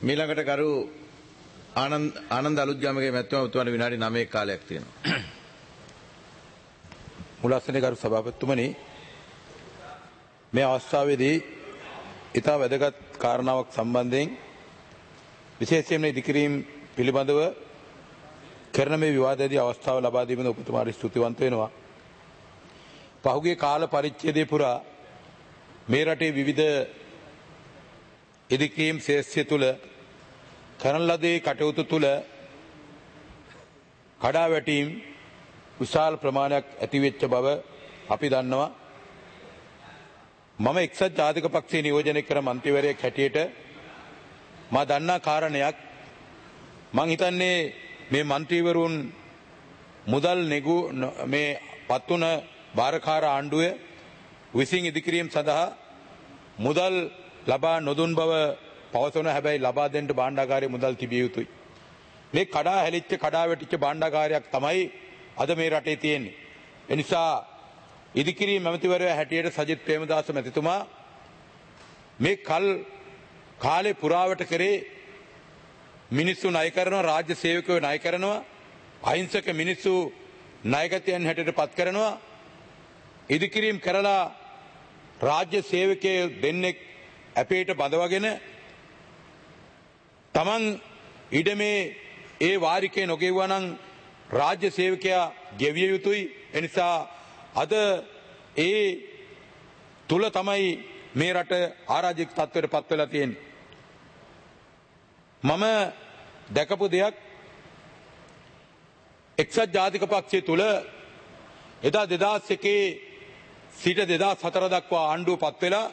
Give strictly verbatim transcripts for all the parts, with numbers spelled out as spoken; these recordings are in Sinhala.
මීළඟට ගරු ආනන්ද ආනන්ද අලුත්ගමගේ මැතිතුමා උතුමන්ට විනාඩි නවයක කාලයක් තියෙනවා. මුලස්සනේ ගරු සභාපතිතුමනි, මේ අවස්ථාවේදී ඉතා වැදගත් කාරණාවක් සම්බන්ධයෙන් විශේෂයෙන්ම ඉදිකිරීම පිළිබඳව කරන මේ විවාදයේදී අවස්ථාව ලබා දීමෙන් ඔබතුමාට ස්තුතිවන්ත වෙනවා. පහුගිය කාල පරිච්ඡේදය පුරා මේ රටේ විවිධ ඉදිකිරීම් ශේෂ්ත්‍රය තුළ කරන ලදී කටයුතු තුළ කඩාවැටීම් විශාල ප්‍රමාණයක් ඇතිවෙච්ච බව අපි දන්නවා. මම එක්සත් ජාතික පක්ෂයේ නියෝජනය කර මන්ත්‍රීවරයෙක් හැටියට මා දන්නා කාරණයක්, මං හිතන්නේ මේ මන්ත්‍රීවරුන් මුදල් නෙගු මේ පත්වන භාරකාර ආණ්ඩුව විසින් ඉදිකිරීම සඳහා මුදල් ලබා නොදුන් බව පවසන. හැබැයි ලබා දෙන්න භාණ්ඩාගාරයේ මුදල් තිබිය යුතුයි. මේ කඩා හැලිච්ච කඩා වැටිච්ච භාණ්ඩාගාරයක් තමයි අද මේ රටේ තියෙන්නේ. එනිසා ඉදිකිරීම මැතිවරයා හැටියට සජිත් ප්‍රේමදාස මැතිතුමා මේ කල් කාලේ පුරාවට කරේ මිනිස්සු ණය කරනවා, රාජ්‍ය සේවකයෝ ණය කරනවා, අහිංසක මිනිස්සු ණයගතයන් හැටියට පත් කරනවා. ඉදිකිරීම කරලා රාජ්‍ය සේවකයෝ දෙන්නෙක් අපේට බඳවගෙන තමන් ඉඩමේ ඒ වාරිකේ නොගෙවුවා නම් රාජ්‍ය සේවකයා ගෙවිය යුතුයි. එනිසා අද ඒ තුල තමයි මේ රට ආරාජික තත්ත්වයට පත් වෙලා තියෙන්නේ. මම දැකපු දෙයක්, එක්සත් ජාතික පක්ෂය තුල එදා දෙදාස් එකේ සිට දෙදාස් හතර දක්වා ආණ්ඩුව පත් වෙලා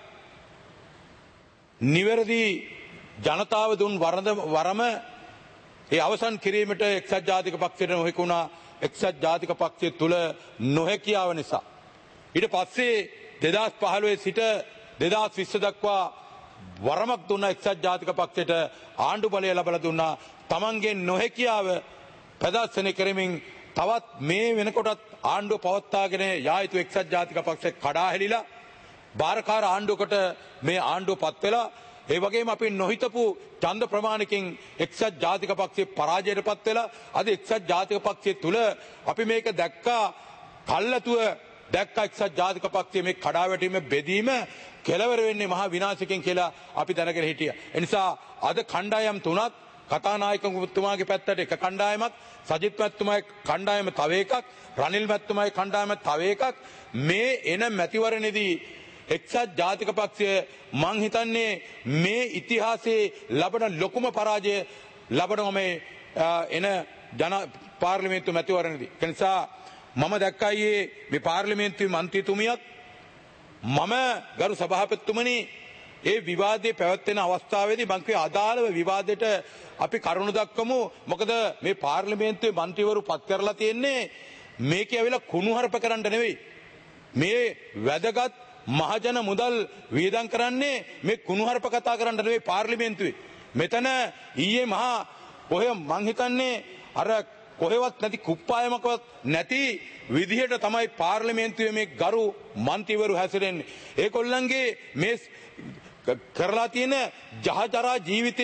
නිවැරදි ජනතාව දුන් වරම ඒ අවසන් කිරීමට එක්සත් ජාතික පක්ෂයට නොහැකුණා. එක්සත් ජාතික පක්ෂය තුල නොහැකියාව නිසා ඊට පස්සේ දෙදාස් පහළොව සිට දෙදාස් විස්ස දක්වා වරමක් දුන්නා. එක්සත් ජාතික පක්ෂයට ආණ්ඩු බලය ලබා දුන්නා. තමන්ගේ නොහැකියාව ප්‍රදර්ශනය කරමින් තවත් මේ වෙනකොටත් ආණ්ඩුව පවත්වාගෙන යා යුතු එක්සත් ජාතික පක්ෂය කඩා හැලිලා භාරකාර ආණ්ඩුවකට මේ ආණ්ඩුව පත් වෙලා, ඒ වගේම අපි නොහිතපු ඡන්ද ප්‍රමාණකින් එක්සත් ජාතික පක්ෂයේ පරාජයට පත් වෙලා අද එක්සත් ජාතික පක්ෂය තුල අපි මේක දැක්කා. කල්ලාතුව දැක්කා එක්සත් ජාතික පක්ෂයේ මේ කඩාවැටීම බෙදීම කෙලවර වෙන්නේ මහා විනාශකෙන් කියලා අපි දැනගෙන හිටියා. ඒ නිසා අද කණ්ඩායම් තුනක්, කතානායක මුතුමාගේ පැත්තට එක කණ්ඩායමක්, සජිත් මැතිතුමාගේ කණ්ඩායම තව එකක්, රනිල් මැතිතුමාගේ කණ්ඩායම තව එකක්. මේ එන මැතිවරණයේදී එක්සත් ජාතික පක්ෂය මං හිතන්නේ මේ ඉතිහාසයේ ලබන ලොකුම පරාජය ලබනවා මේ එන ජන පාර්ලිමේන්තු මැතිවරණයේදී. ඒ නිසා මම දැක්කයි මේ පාර්ලිමේන්තුවේ මන්ත්‍රීතුමියත් මම ගරු සභාපතිතුමනි ඒ විවාදයේ පැවැත්වෙන අවස්ථාවේදී මං කිව්වේ අදාළව විවාදයට අපි කරුණු දක්වමු. මොකද මේ පාර්ලිමේන්තුවේ මන්ත්‍රීවරු පත් කරලා තියෙන්නේ මේක ඇවිල්ලා කුණුහරුප කරන්න නෙවෙයි. මේ වැදගත් මහජන මුදල් වියදම් කරන්නේ මේ කුණුහරුප කතා කරන්න නෙවෙයි පාර්ලිමේන්තුවේ. මෙතන ඊයේ මහා ඔය මං හිතන්නේ අර කොහෙවත් නැති කුප්පායමකවත් නැති විදිහට තමයි පාර්ලිමේන්තුවේ මේ ගරු මන්ත්‍රීවරු හැසිරෙන්නේ. ඒගොල්ලන්ගේ මේ කරලා තියෙන ජහජරා ජීවිතය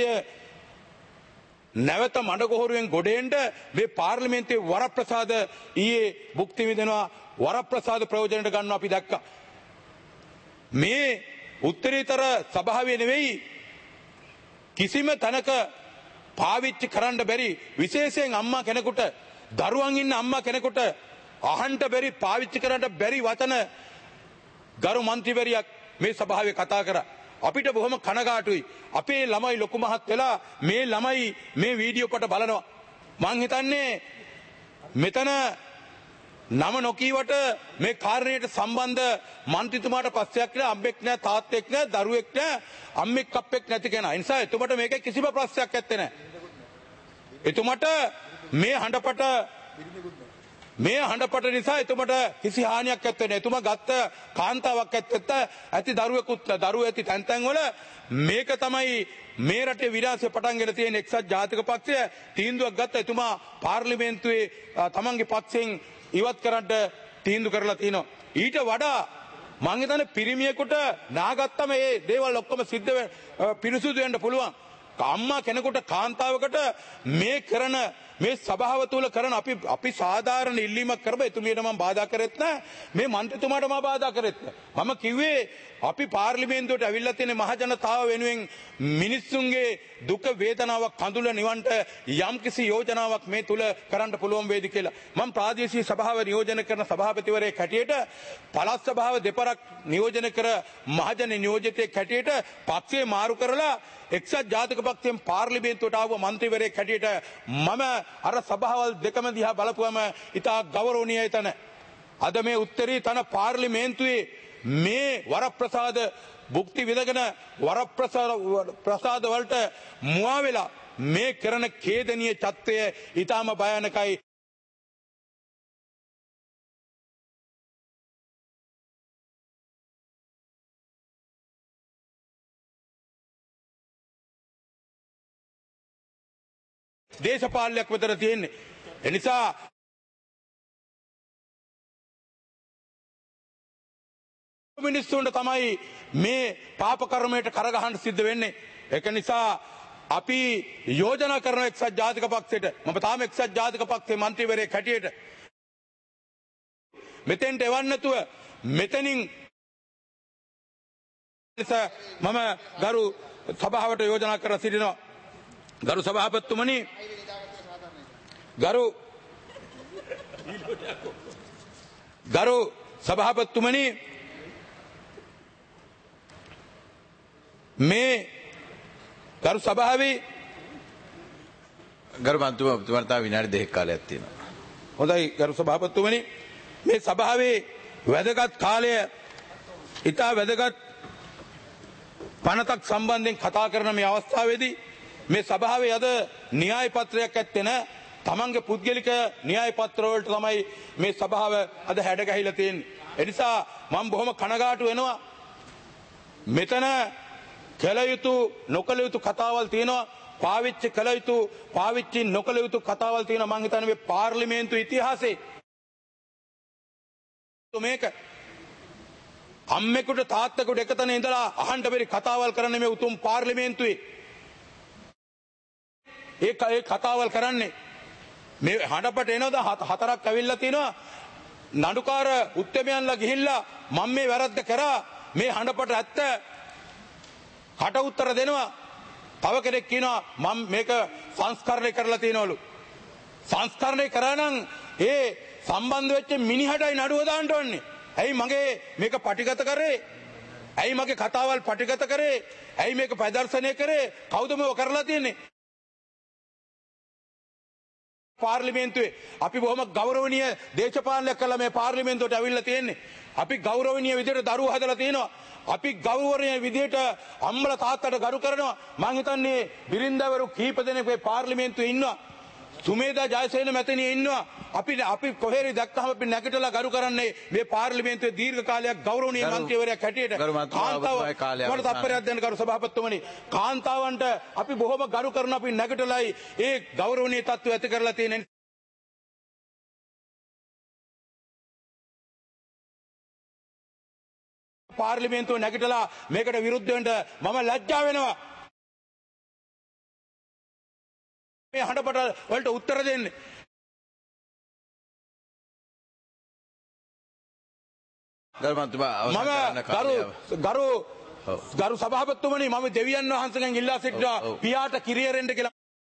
නැවත මඩගොහරුවෙන් ගොඩේන්න මේ පාර්ලිමේන්තුවේ වරප්‍රසාද ඊයේ භුක්ති විඳිනවා. වරප්‍රසාද ප්‍රයෝජනට ගන්නවා අපි දැක්කා. මේ උත්තරීතර සභාවේ නෙවෙයි කිසිම තැනක පාවිච්චි කරන්න බැරි, විශේෂයෙන් අම්මා කෙනෙකුට, දරුවන් ඉන්න අම්මා කෙනෙකුට අහන්න බැරි, පාවිච්චි කරන්න බැරි වචන ගරු මන්ත්‍රීවරියක් මේ සභාවේ කතා කරා. අපිට බොහොම කනගාටුයි. අපේ ළමයි ලොකු මහත් වෙලා මේ ළමයි මේ වීඩියෝ කොට බලනවා. මං හිතන්නේ මෙතන නම නොකීවට මේ කාරණයට සම්බන්ධ මන්ත්‍රීතුමාට පස්සයක් නෑ, අම්මෙක් නෑ, තාත්තෙක් නෑ, දරුවෙක් නෑ, අම්මෙක් අප්පෙක් නැති කෙනා. ඒ නිසා එතුමට මේක කිසිම ප්‍රශ්නයක් නැත්තේ නෑ. එතුමට මේ හඬපට මේ හඬපට නිසා එතුමට කිසි හානියක් නැත්තේ නෑ. එතුමා ගත්ත කාන්තාවක් ඇත්තත් ඇති දරුවෙකුත් දරුවෝ ඇති තැන් තැන් වල මේක තමයි මේ රටේ විනාශය පටන් ගෙන තියෙන. එක්සත් ජාතික පක්ෂය තීන්දුවක් ගත්ත. එතුමා පාර්ලිමේන්තුවේ තමන්ගේ පක්ෂයෙන් ඉවත් කරන්න තීන්දුව කරලා තිනවා. ඊට වඩා මං හිතන්නේ පිරිමියෙකුට නාගත්තම මේ දේවල් ඔක්කොම සිද්ධ පිරිසුදු වෙන්න පුළුවන්. අම්මා කෙනෙකුට කාන්තාවකට මේ කරන මේ සභාව තුල කරන අපි අපි සාධාරණ ඉල්ලීමක් කරපු එතුමියට මම බාධා කරෙත් නැහැ. මේ മന്ത്രിතුමාට මම බාධා කරෙත් නැහැ. මම කිව්වේ අපි පාර්ලිමේන්තුවට අවිල්ලා තියෙන මහ ජනතාව වෙනුවෙන් මිනිස්සුන්ගේ දුක වේදනාවක් කඳුල නිවන්ට යම්කිසි යෝජනාවක් මේ තුල කරන්න පුළුවන් වේවි කියලා. මම ප්‍රාදේශීය සභාව නියෝජනය කරන සභාපතිවරයෙක් හැටියට පළාත් සභාව දෙපරක් නියෝජනය කර මහජන නියෝජිතයෙක් හැටියට පක්ෂය මාරු කරලා එක්සත් ජාතික පක්ෂයෙන් පාර්ලිමේන්තුවට ආව മന്ത്രിවරයෙක් හැටියට මම අර සභාවල් දෙකම දිහා බලපුවම ඉතා ගෞරවනීයයි තන. අද මේ උත්තරී තන පාර්ලිමේන්තුවේ මේ වරප්‍රසාද භුක්ති විඳගෙන වරප්‍රසාද ප්‍රසාද වලට මුවා වෙලා මේ කරන ඛේදනීය තත්ත්වය ඊටාම භයානකයි. දේශපාලනයක් විතර තියෙන්නේ. එනිසා මිනිස්සුන්ට තමයි මේ පාප කර්මයට කරගහන්න සිද්ධ වෙන්නේ. ඒක නිසා අපි යෝජනා කරන එක්සත් ජාතික පක්ෂයට මම තාම එක්සත් ජාතික පක්ෂයේ മന്ത്രിවරයෙක් හැටියට මෙතෙන්ට එවන්න නැතුව මෙතනින් මම ගරු සභාවට යෝජනා කර සිටිනවා. ගරු සභාපතිතුමනි ගරු ගරු සභාපතිතුමනි මේ ගරු සභාවේ ගරු මන්ත්‍රීතුමාට තව විනාඩි දෙකක් කාලයක් තියෙනවා. හොඳයි ගරු සභාපතිතුමනි මේ සභාවේ වැදගත් කාලය ඉතා වැදගත් පනතක් සම්බන්ධයෙන් කතා කරන මේ අවස්ථාවේදී මේ සභාවේ අද න්‍යාය පත්‍රයක් ඇත්තේ නැහැ. තමන්ගේ පුද්ගලික න්‍යාය පත්‍ර වලට තමයි මේ සභාව අද හැඩ ගැහිලා තියෙන්නේ. ඒ නිසා මම බොහොම කනගාටු වෙනවා. මෙතන කළ යුතු නොකළ යුතු කතාවල් තියෙනවා. පාවිච්චි කළ යුතු පාවිච්චි නොකළ යුතු කතාවල් තියෙනවා. මම හිතන්නේ මේ පාර්ලිමේන්තු ඉතිහාසයේ මේක අම්මෙකුට තාත්තෙකුට එකතැන ඉඳලා අහන්න බැරි කතාවල් කරන්නේ මේ උතුම් පාර්ලිමේන්තුවේ. ඒ ඒ කතාවල් කරන්නේ මේ හඬපට එනවද හතරක් ඇවිල්ලා තිනවා නඩුකාර උත්තරමයන්ලා ගිහිල්ලා මම මේ වැරද්ද කරා මේ හඬපට ඇත්ත කට උත්තර දෙනවා. තව කෙනෙක් කියනවා මම මේක සංස්කරණය කරලා තියනවලු. සංස්කරණය කරා නම් ඒ සම්බන්ධ වෙච්ච මිනිහටයි නඩුව දාන්න ඕනේ. ඇයි මගේ මේක පටිගත කරේ? ඇයි මගේ කතාවල් පටිගත කරේ? ඇයි මේක ප්‍රදර්ශනය කරේ? කවුද මේව කරලා තියන්නේ? පාර්ලිමේන්තුවේ අපි බොහොම ගෞරවනීය දේශපාලනයක් කළා මේ පාර්ලිමේන්තුවට අවිල්ලා තියෙන්නේ. අපි ගෞරවනීය විදිහට දරුවෝ හදලා තියෙනවා. අපි ගෞරවනීය විදිහට අම්මලා තාත්තට ගරු කරනවා. මං හිතන්නේ බිරින්දවරු කීප දෙනෙක් මේ පාර්ලිමේන්තුවේ ඉන්නවා. සුමේදා ජයසේන මැතිණිය ඉන්නවා. අපි අපි කොහේරි දැක්කම අපි නැගිටලා ගරු කරන්නේ මේ පාර්ලිමේන්තුවේ දීර්ඝ කාලයක් ගෞරවනීය මන්ත්‍රීවරයෙක් හැටියට. කාන්තාව මට තප්පරයක් දෙන්න කරු සභාපතිතුමනි. කාන්තාවන්ට අපි බොහොම ගරු කරන අපි නැගිටලායි ඒ ගෞරවනීය තත්ත්වය ඇති කරලා තියෙන පාර්ලිමේන්තුව නැගිටලා මේකට විරුද්ධ වෙන්න මම ලැජ්ජා වෙනවා. මේ හඬපට වලට උත්තර දෙන්නේ මම ගරු ගරු ගරු සභාපතිතුමනි මම දෙවියන් වහන්සේගෙන් ඉල්ලා සිටිනවා පියාට කිරියරෙන්න කියලා.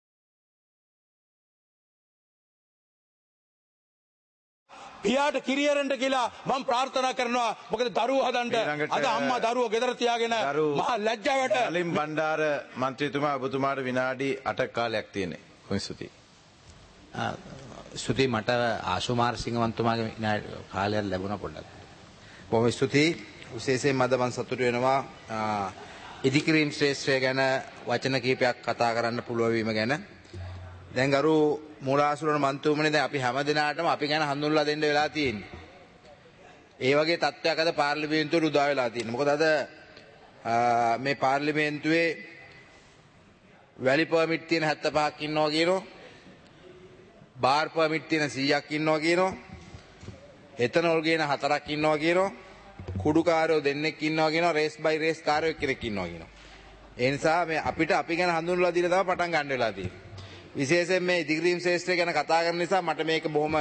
පියාට කිරියරෙන්න කියලා මම ප්‍රාර්ථනා කරනවා. මොකද දරුවෝ හදන්න අද අම්මා දරුවෝ ගෙදර තියාගෙන මහා ලැජ්ජාවට. අලිම් බණ්ඩාර මන්ත්‍රීතුමා ඔබතුමාට විනාඩි අටක් කාලයක් තියෙනවා. කොහොම ස්තුතියි. ස්තුතියි මට ආශු මාරසිංහ මන්තුමාගේ විනාඩි කාලයක් ලැබුණා පොඩ්ඩක්. බොහොම ස්තුතියි. විශේෂයෙන්ම අද මම සතුටු වෙනවා ඉදිකිරීම් ශ්‍රේෂ්ඨය ගැන වචන කීපයක් කතා කරන්න පුළුවන් වීම ගැන. දැන් ගරු මූලාසුරන මන්තුමනි දැන් අපි හැම දිනාටම අපි ගැන හඳුන්වලා දෙන්න වෙලා තියෙන්නේ. ඒ වගේ තත්ත්වයක් අද පාර්ලිමේන්තුවට උදා වෙලා තියෙනවා. මොකද අද මේ පාර්ලිමේන්තුවේ වැලි පර්මිට් තියෙන හැත්තෑ පහක් ඉන්නවා කියනවා. බාර් පර්මිට් තියෙන සීයක් ඉන්නවා කියනවා. එතනෝල් ගේන හතරක් ඉන්නවා කියනවා. කුඩු කාරයෝ දෙන්නෙක් ඉන්නවා කියනවා. රේස් බයි රේස් කාරයෝ කෙනෙක් ඉන්නවා කියනවා. ඒ නිසා මේ අපිට අපි ගැන හඳුන්වලා දීලා තමයි පටන් ගන්න වෙලා තියෙන්නේ. විශේෂයෙන් මේ ඉදිකිරීම් ශාස්ත්‍රය ගැන කතා කරන නිසා මට මේක බොහොම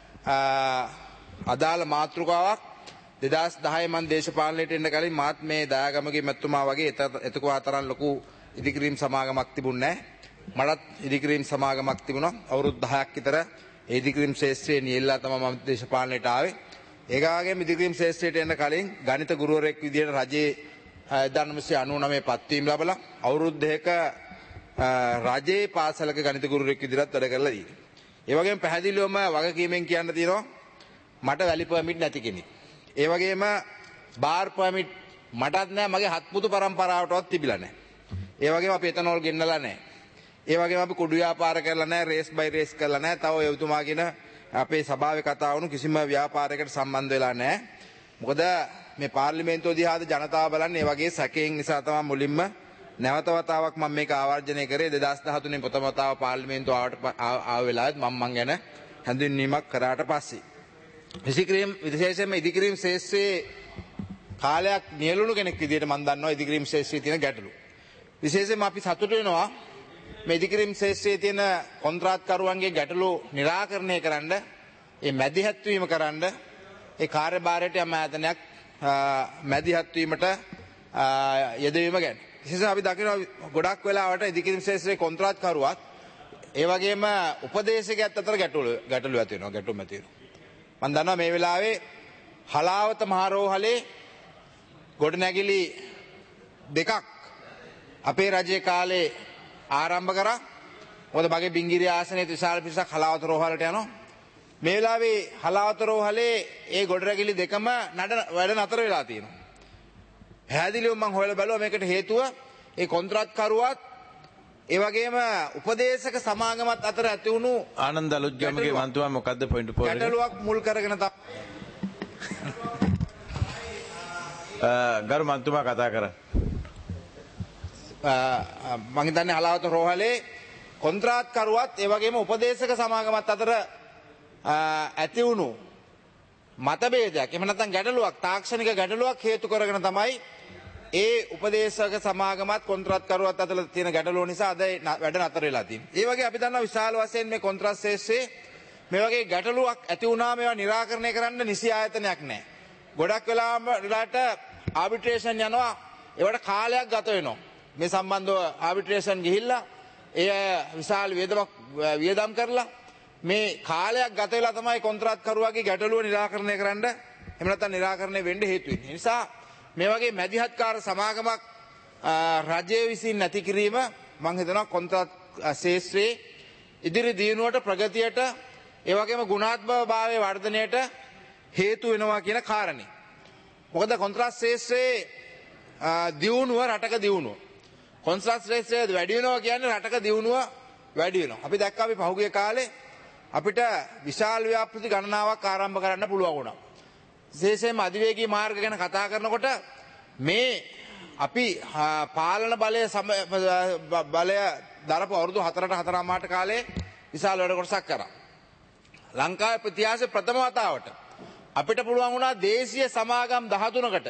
අදාළ මාතෘකාවක්. දෙදාස් දහය මන් දේශපාලනයට එන්න කලින් මාත් මේ දයාගමගේ මැතිතුමා වගේ එතකවා තරම් ලොකු ඉදිකිරීම් සමාගමක් තිබුණේ නැහැ. මටත් ඉදිකිරීම් සමාගමක් තිබුණා. අවුරුදු දහයක් විතර ඒ ඉදිකිරීම් ශාස්ත්‍රයේ නියැලලා තමයි මම දේශපාලනයට ආවේ. ඒක වගේම ඉදිකිරීම් ශාස්ත්‍රයට එන්න කලින් ගණිත ගුරුවරයෙක් විදියට රජයේ එක්දහස් නවසිය අනූ නවය පත්වීම ලැබලා අවුරුදු දෙකක රජයේ පාසලක ගණිත ගුරුවරයෙක් විදිහට වැඩ කරලා ඉන්නේ. ඒ වගේම පැහැදිලිවම වගකීමෙන් කියන්න තියෙනවා මට වැලි පර්මිට් නැති කෙනෙක්. ඒ වගේම බාර් පර්මිට් මටත් නැහැ මගේ හත්පුතු පරම්පරාවටවත් තිබිලා නැහැ. ඒ වගේම අපි එතනෝල් ගෙන්නලා නැහැ. ඒ වගේම අපි කුඩු ව්‍යාපාර කරලා නැහැ, රේස් බයි රේස් කරලා නැහැ. තව ඔය එතුමා කියන අපේ සභාවේ කතා වුණු කිසිම ව්‍යාපාරයකට සම්බන්ධ වෙලා නැහැ. මොකද මේ පාර්ලිමේන්තුව දිහාද ජනතාව බලන්නේ ඒ වගේ සැකයෙන් නිසා තමයි මුලින්ම නැවත වතාවක් මම මේක ආවර්ජනය කරේ දෙදාස් දහතුනේ ප්‍රථම වතාව පාර්ලිමේන්තුව ආවට ආව වෙලාවෙත් මම මං ගැන හැඳින්වීමක් කරාට පස්සේ විසිකිරීම් විශේෂයෙන්ම ඉදිකිරීම් ශාස්ත්‍රයේ කාලයක් නියැලුණු කෙනෙක් විදිහට මම දන්නවා ඉදිකිරීම් ශාස්ත්‍රයේ තියෙන ගැටලු. විශේෂයෙන්ම අපි සතුටු වෙනවා මේ ඉදිකිරීම් ශාස්ත්‍රයේ තියෙන කොන්ත්‍රාත්කරුවන්ගේ ගැටලු निराකරණය කරන්න, ඒ මැදිහත් වීම කරන්න, ඒ කාර්යභාරයට යම් ආයතනයක් මැදිහත් වීමට යෙදවීම ගැන. විශේෂයෙන් අපි දකිනවා ගොඩක් වෙලාවට ඉදිකිරීම් ශාස්ත්‍රයේ කොන්ත්‍රාත්කරුවත් ඒ වගේම උපදේශකයත් අතර ගැටලු ගැටලු ඇති වෙනවා, ගැටුම් ඇති වෙනවා. මම දන්නවා මේ වෙලාවේ හලාවත මහරෝහලේ ගොඩනැගිලි දෙකක් අපේ රජයේ කාලේ ආරම්භ කරා. මොකද මගේ බිංගිරි ආසනයේ විශාල පිරිසක් හලාවත රෝහලට යනවා. මේ වෙලාවේ හලාවත රෝහලේ ඒ ගොඩනැගිලි දෙකම නඩ වැඩ නතර වෙලා තියෙනවා. පැහැදිලිව මම හොයලා බැලුවා මේකට හේතුව ඒ කොන්ත්‍රාත්කරුවත් ඒ වගේම උපදේශක සමාගමත් අතර ඇති වුණු ආනන්ද අලුත්ගමගේ මන්තුමා මොකද්ද පොයින්ට් පොර එක? ගැටලුවක් මුල් කරගෙන තමයි ගරු මන්තුමා කතා කරා. මම හිතන්නේ හලාවත රෝහලේ කොන්ත්‍රාත්කරුවත් ඒ වගේම උපදේශක සමාගමත් අතර ඇති වුණු මතභේදයක් එහෙම නැත්නම් ගැටලුවක් තාක්ෂණික ගැටලුවක් හේතු කරගෙන තමයි ඒ උපදේශක සමාගමත් කොන්ත්‍රාත්කරුවත් අතර තියෙන ගැටලුව නිසා අද වැඩ නතර වෙලා තියෙනවා. ඒ වගේ අපි දන්නවා විශාල වශයෙන් මේ කොන්ත්‍රාත් ශාස්ත්‍රයේ මේ වගේ ගැටලුවක් ඇති වුණාම ඒවා निराකරණය කරන්න නිසි ආයතනයක් නැහැ. ගොඩක් වෙලාවට ආබිට්‍රේෂන් යනවා, ඒවට කාලයක් ගත වෙනවා. මේ සම්බන්ධව ආබිට්‍රේෂන් ගිහිල්ලා එය විශාල වියදමක් වියදම් කරලා මේ කාලයක් ගත වෙලා තමයි කොන්ත්‍රාත්කරුවාගේ ගැටලුව निराකරණය කරන්න එහෙම නැත්නම් निराකරණය වෙන්න හේතු වෙන්නේ. ඒ නිසා මේ වගේ මැදිහත්කාර සමාගමක් රජයේ විසින් නැති කිරීම මම හිතනවා කොන්ත්‍රාත් ශාස්ත්‍රයේ ඉදිරි දියුණුවට ප්‍රගතියට ඒ වගේම ගුණාත්මක භාවයේ වර්ධනයට හේතු වෙනවා කියන කාරණේ. මොකද කොන්ත්‍රාත් ශාස්ත්‍රයේ දියුණුව රටක දියුණුව. කොන්ත්‍රාත් ශාස්ත්‍රයේ වැඩි වෙනවා කියන්නේ රටක දියුණුව වැඩි වෙනවා. අපි දැක්කා අපි පහුගිය කාලේ අපිට විශාල ව්‍යාපෘති ගණනාවක් ආරම්භ කරන්න පුළුවන් වුණා. විශේෂයෙන්ම අධිවේගී මාර්ග ගැන කතා කරනකොට මේ අපි පාලන බලය බලය දරපු අවුරුදු හතරට හතරමාට කාලේ විශාල වැඩ කොටසක් කරා. ලංකාවේ ඉතිහාසයේ ප්‍රථම වතාවට අපිට පුළුවන් වුණා දේශීය සමාගම් දහතුනකට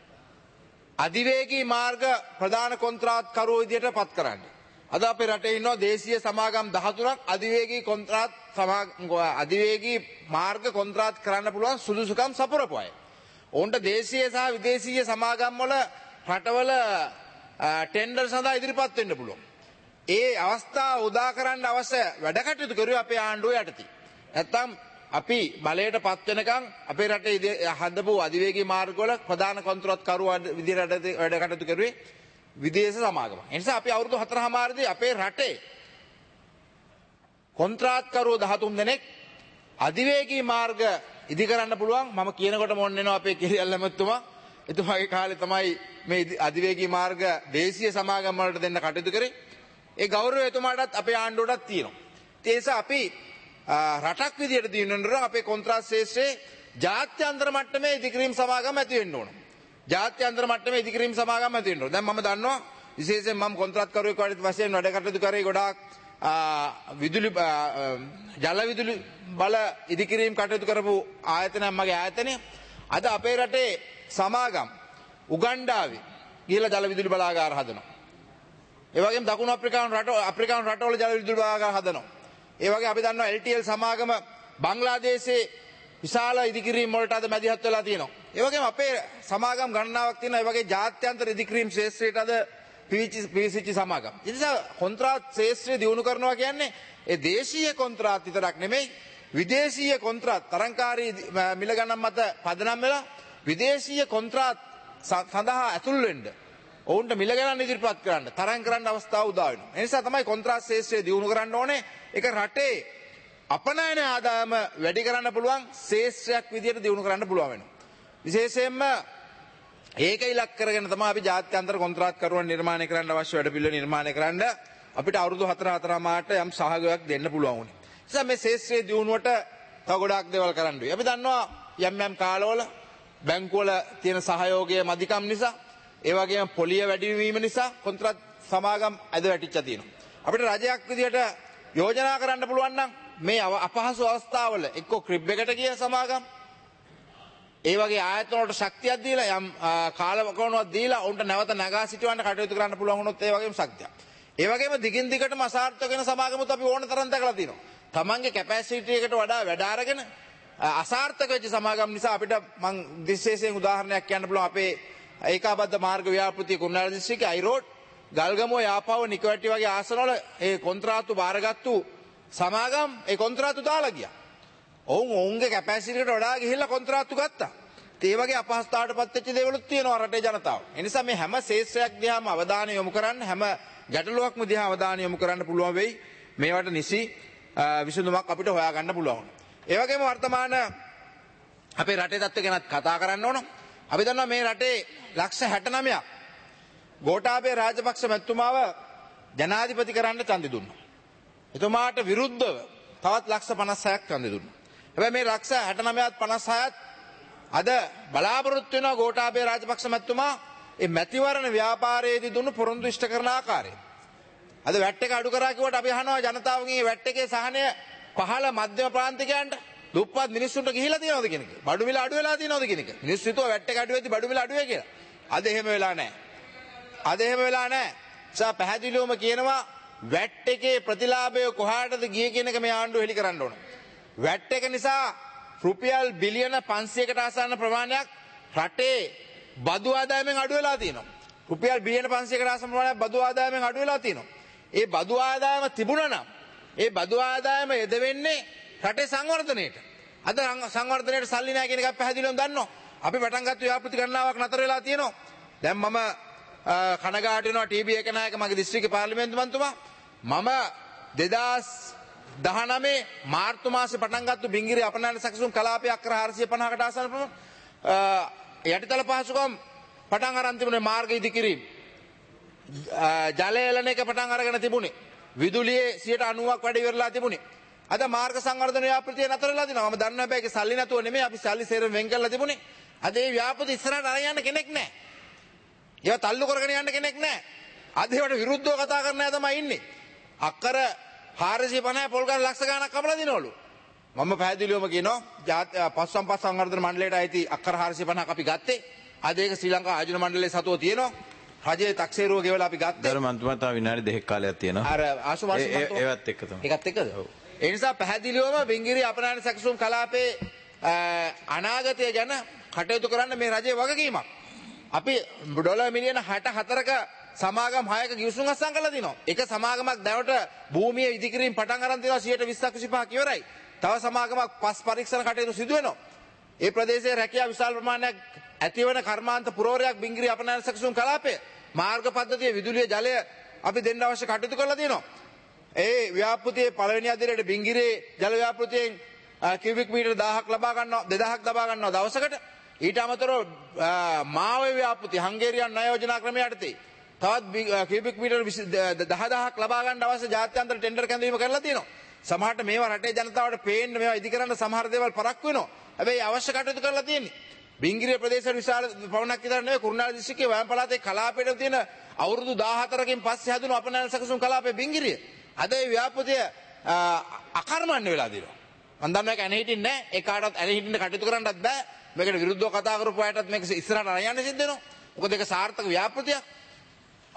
අධිවේගී මාර්ග ප්‍රධාන කොන්ත්‍රාත්කරුවෝ විදියට පත් කරන්න. අද අපේ රටේ ඉන්නවා දේශීය සමාගම් දහතුනක් අධිවේගී කොන්ත්‍රාත් අධිවේගී මාර්ග කොන්ත්‍රාත් කරන්න පුළුවන් සුදුසුකම් සපුරපු අය. ඔවුන්ට දේශීය සහ විදේශීය සමාගම් වල රටවල ටෙන්ඩර් සඳහා ඉදිරිපත් වෙන්න පුළුවන්. ඒ අවස්ථාව උදා කරන්න අවශ්‍ය වැඩ කටයුතු කරුවේ අපේ ආණ්ඩුව යටතේ. නැත්තම් අපි බලයට පත් වෙනකන් අපේ රටේ හදපු අධිවේගී මාර්ගවල ප්‍රධාන කොන්ත්‍රාත්කරුවා විදියට වැඩ කටයුතු කරුවේ විදේශ සමාගම. ඒ නිසා අපි අවුරුදු හතරමාරදී අපේ රටේ කොන්ත්‍රාත්කරුවෝ දහතුන් දෙනෙක් අධිවේගී මාර්ග ඉදි කරන්න පුළුවන්. මම කියනකොට මොන් වෙනවා අපේ කිරියල් ඇමතුමා. එතුමාගේ කාලේ තමයි මේ අධිවේගී මාර්ග දේශීය සමාගම් වලට දෙන්න කටයුතු කරේ. ඒ ගෞරවය එතුමාටත් අපේ ආණ්ඩුවටත් තියෙනවා. ඒ නිසා අපි රටක් විදියට දිනනකොට අපේ කොන්ත්‍රාත් ශාස්ත්‍රයේ ජාත්‍යන්තර මට්ටමේ ඉදිකිරීම් සමාගම් ඇති වෙන්න ඕන. ජාත්‍යන්තර මට්ටමේ ඉදිකිරීම් සමාගම් ඇති වෙන්න ඕන. දැන් මම දන්නවා විශේෂයෙන් මම කොන්ත්‍රාත්කරුවෙක් වශයෙන් වැඩ කටයුතු කරේ ගොඩාක් විදුලි ජල විදුලි බල ඉදිකිරීම් කටයුතු කරපු ආයතනයක් මගේ ආයතනය. අද අපේ රටේ සමාගම් උගණ්ඩාවේ ගිහිලා ජල විදුලි බලාගාර හදනවා. ඒ වගේම දකුණු අප්‍රිකානු රට අප්‍රිකානු රටවල ජල විදුලි බලාගාර හදනවා. ඒ වගේ අපි දන්නවා එල් ටී එල් සමාගම බංග්ලාදේශයේ විශාල ඉදිකිරීම් වලට අද මැදිහත් වෙලා තියෙනවා. ඒ වගේම අපේ සමාගම් ගණනාවක් තියෙනවා. ඒ වගේ ජාත්‍යන්තර ඉදිකිරීම් ශාස්ත්‍රයට අද පිවිසිච්ච සමාගම්. ඒ නිසා කොන්ත්‍රාත් ශාස්ත්‍රය දියුණු කරනවා කියන්නේ ඒ දේශීය කොන්ත්‍රාත් විතරක් නෙමෙයි විදේශීය කොන්ත්‍රාත් තරංකාරී මිල ගණන් මත පදනම් වෙලා විදේශීය කොන්ත්‍රාත් සඳහා ඇතුල් වෙන්න ඔවුන්ට මිල ගණන් ඉදිරිපත් කරන්න තරඟ කරන්න අවස්ථාව උදා වෙනවා. ඒ නිසා තමයි කොන්ත්‍රාත් ශාස්ත්‍රය දියුණු කරන්න ඕනේ. ඒක රටේ අපනයන ආදායම වැඩි කරන්න පුළුවන් ශාස්ත්‍රයක් විදියට දියුණු කරන්න පුළුවන් වෙනවා. විශේෂයෙන්ම ඒක ඉලක්ක කරගෙන තමයි අපි ජාත්‍යන්තර කොන්ත්‍රාත් කරුවන් නිර්මාණය කරන්න අවශ්‍ය වැඩපිළිවෙළ නිර්මාණය කරන්න අපිට අවුරුදු හතර හතරමාරට යම් සහයෝගයක් දෙන්න පුළුවන් වුණේ. ඒ නිසා මේ ශාස්ත්‍රයේ දියුණුවට තව ගොඩාක් දේවල් කරන්න වෙයි. අපි දන්නවා යම් යම් කාලවල බැංකුවල තියෙන සහයෝගය මදිකම් නිසා ඒ වගේම පොලිය වැඩි වීම නිසා කොන්ත්‍රාත් සමාගම් අද වැටිච්චා තියෙනවා. අපිට රජයක් විදියට යෝජනා කරන්න පුළුවන් නම් මේ අපහසු අවස්ථාවල එක්ක ක්‍රිබ් එකට ගිය සමාගම් ඒ වගේ ආයතන වලට ශක්තියක් දීලා යම් කාලවකරණයක් දීලා උන්ට නැවත නගා සිටවන්න කටයුතු කරන්න පුළුවන් වුණොත් ඒ වගේම ශක්තියක්. ඒ වගේම දිගින් දිගටම අසාර්ථක වෙන සමාගමුත් අපි ඕන තරම් දැකලා තියෙනවා. තමන්ගේ කැපැසිටි එකට වඩා වැඩ අරගෙන අසාර්ථක වෙච්ච සමාගම් නිසා අපිට මම විශේෂයෙන් උදාහරණයක් කියන්න පුළුවන් අපේ ඒකාබද්ධ මාර්ග ව්‍යාපෘතිය කුරුණෑගල දිස්ත්‍රික්කයේ අයිරෝඩ් ගල්ගමුව යාපාව නිකවැටි වගේ ආසනවල ඒ කොන්ත්‍රාත්තු බාරගත්තු සමාගම් ඒ කොන්ත්‍රාත්තු දාලා ගියා. ඔවුන් ඔවුන්ගේ කැපැසිටි එකට වඩා ගිහිල්ලා කොන්ත්‍රාත්තු ගත්තා. ඒ වගේ අපහසුතාවයටපත් වෙච්ච දේවලුත් තියෙනවා රටේ ජනතාව. ඒ නිසා මේ හැම ශේෂ්ත්‍රයක් දිහාම අවධානය යොමු කරන්න හැම ගැටලුවක්ම දිහා අවධානය යොමු කරන්න පුළුවන් වෙයි. මේවට නිසි විසඳුමක් අපිට හොයාගන්න පුළුවන්. ඒ වගේම වර්තමාන අපේ රටේ තත්ත්වය ගැන කතා කරන්න ඕන. අපි දන්නවා මේ රටේ ලක්ෂ හැට නවයක් ගෝඨාභය රාජපක්ෂ මැතිතුමාව ජනාධිපති කරන්න ඡන්දෙ දුන්නා. එතුමාට විරුද්ධව තවත් ලක්ෂ පනස් හයක් ඡන්දෙ දුන්නා. හැබැයි මේ ලක්ෂ හැට නවයත් පනස් හයත් අද බලාපොරොත්තු වෙනවා ගෝඨාභය රාජපක්ෂ මැතිතුමා මේ මැතිවරණ ව්‍යාපාරයේදී දුන්නු පොරොන්දු ඉෂ්ට කරන ආකාරය. අද වැට් එක අඩු කරා කිව්වට අපි අහනවා ජනතාවගෙන් මේ වැට් එකේ සහනය පහළ මධ්‍යම ප්‍රාන්තිකයන්ට දුප්පත් මිනිස්සුන්ට ගිහිලා තියෙනවද කියන එක. බඩු මිල අඩු වෙලා තියෙනවද කියන එක. මිනිස්සු හිතුවා වැට් එක අඩු වෙද්දි බඩු මිල අඩු වෙයි කියලා. අද එහෙම වෙලා නැහැ. අද එහෙම වෙලා නැහැ. සා පැහැදිලිවම කියනවා වැට් එකේ ප්‍රතිලාභය කොහාටද ගියේ කියන එක මේ ආණ්ඩුව හෙලි කරන්න ඕන. වැට් එක නිසා රුපියල් බිලියන පන්සියයකට ආසන්න ප්‍රමාණයක් රටේ බදු ආදායමෙන් අඩු වෙලා තියෙනවා. රුපියල් බිලියන පන්සියයකට ආසන්න ප්‍රමාණයක් බදු ආදායමෙන් අඩු වෙලා තියෙනවා. ඒ බදු ආදායම තිබුණා නම් ඒ බදු ආදායම යෙදවෙන්නේ රටේ සංවර්ධනයට. අද සංවර්ධනයට සල්ලි නැහැ කියන එකක් පැහැදිලිවම දන්නවා. අපි පටන් ගත්ත ව්‍යාපෘති ගණනාවක් නතර වෙලා තියෙනවා. දැන් මම කනගාටු වෙනවා ටීබී ඒකනායක මගේ දිස්ත්‍රික්ක පාර්ලිමේන්තු මන්ත්‍රීතුමා මම දෙදාස් දහනවය මාර්තු මාසේ පටන් ගත්ත බිංගිරි අපනයන සැකසුම් කලාපයේ අක්කර හාරසිය පනහකට ආසන්න ප්‍රමාණ යටිතල පහසුකම් පටන් අරන් තිබුණේ මාර්ග ඉදිකිරීම ජලය එළන එක පටන් අරගෙන තිබුණේ විදුලියේ සියයට අනූවක් වැඩි ඉවරලා තිබුණේ අද මාර්ග සංවර්ධන ව්‍යාපෘතිය නතර වෙලා තිනවා මම දන්නවා හැබැයි ඒක සල්ලි නැතුව නෙමෙයි අපි සල්ලි සේරම වෙන් කරලා තිබුණේ අද මේ ව්‍යාපෘති ඉස්සරහට අරන් යන්න කෙනෙක් නැහැ ඒවා තල්ලු කරගෙන යන්න කෙනෙක් නැහැ අද ඒවට විරුද්ධව කතා කරන අය තමයි ඉන්නේ අක්කර හාරසිය පනහ පොල් ගන්න ලක්ෂ ගණනක් කපලා දිනවලු මම පැහැදිලිවම කියනවා පස් සම්පත් සංවර්ධන මණ්ඩලයට අයිති අක්කර හාරසිය පනහක් අපි ගත්තේ අද ඒක ශ්‍රී ලංකා ආයෝජන මණ්ඩලයේ සතුව තියෙනවා රජයේ 탁සේරුව ගෙවලා අපි ගත්තේ දරු මන්තුමා තව විනාඩි දෙකක් කාලයක් තියෙනවා අර ආසු මාසි මන්තුමා ඒවත් එක්ක තමයි ඒකත් එක්කද ඒ නිසා පැහැදිලිවම බිංගිරි අපනයන සැකසුම් කලාපේ අනාගතය ගැන කටයුතු කරන්න මේ රජයේ වගකීමක් අපි ඩොලර් මිලියන හැට හතරක සමාගම් හයක ගිවිසුම් අත්සන් කරලා තිනවා. එක සමාගමක් දැනට භූමියේ ඉදිකිරීම පටන් අරන් තිනවා සියයට විස්සක් විසිපහක් ඉවරයි. තව සමාගමක් පස් පරීක්ෂණ කටයුතු සිදු වෙනවා. ඒ ප්‍රදේශයේ රැකියා විශාල ප්‍රමාණයක් ඇතිවන කර්මාන්ත පුරවරයක් බිංගිරි අපනයන සැකසුම් කලාපය මාර්ග පද්ධතිය විදුලිය ජලය අපි දෙන්න අවශ්‍ය කටයුතු කරලා තියෙනවා. ඒ ව්‍යාපෘතියේ පළවෙනි අදියරට බිංගිරේ ජල ව්‍යාපෘතියෙන් කියුබික් මීටර දහයක් ලබා ගන්නවා දෙදහයක් ලබා ගන්නවා දවසකට. ඊට අමතරව මාවේ ව්‍යාපෘතිය හංගේරියන් ණය යෝජනා ක්‍රමය යටතේ තවත් කියුබික් මීටර දහදහයක් ලබා ගන්න අවශ්‍ය ජාත්‍යන්තර ටෙන්ඩර් කැඳවීම කරලා තියෙනවා. සමහරට මේවා රටේ ජනතාවට පේන්න මේවා ඉදි කරන්න සමහර දේවල් පරක්කු වෙනවා. හැබැයි අවශ්‍ය කටයුතු කරලා තියෙන්නේ. බිංගිරිය ප්‍රදේශවල විශාල පවණක් විතර නෙවෙයි කුරුණෑගල දිස්ත්‍රික්කයේ වයම් පළාතේ කලාපයට තියෙන අවුරුදු දාහතරකින් පස්සේ හැදුණු අපනයන සැකසුම් කලාපේ බිංගිරිය. අද ඒ ව්‍යාපෘතිය අකර්මණ්‍ය වෙලා දිනවා. මම දන්නවා ඒක ඇන හිටින්නේ නැහැ. ඒ කාටවත් ඇන හිටින්න කටයුතු කරන්නත් බෑ. මේකට විරුද්ධව කතා කරපු අයටත් මේක ඉස්සරහට අරන් යන්න සිද්ධ වෙනවා. මොකද ඒක සාර්ථක ව්‍යාපෘතියක්.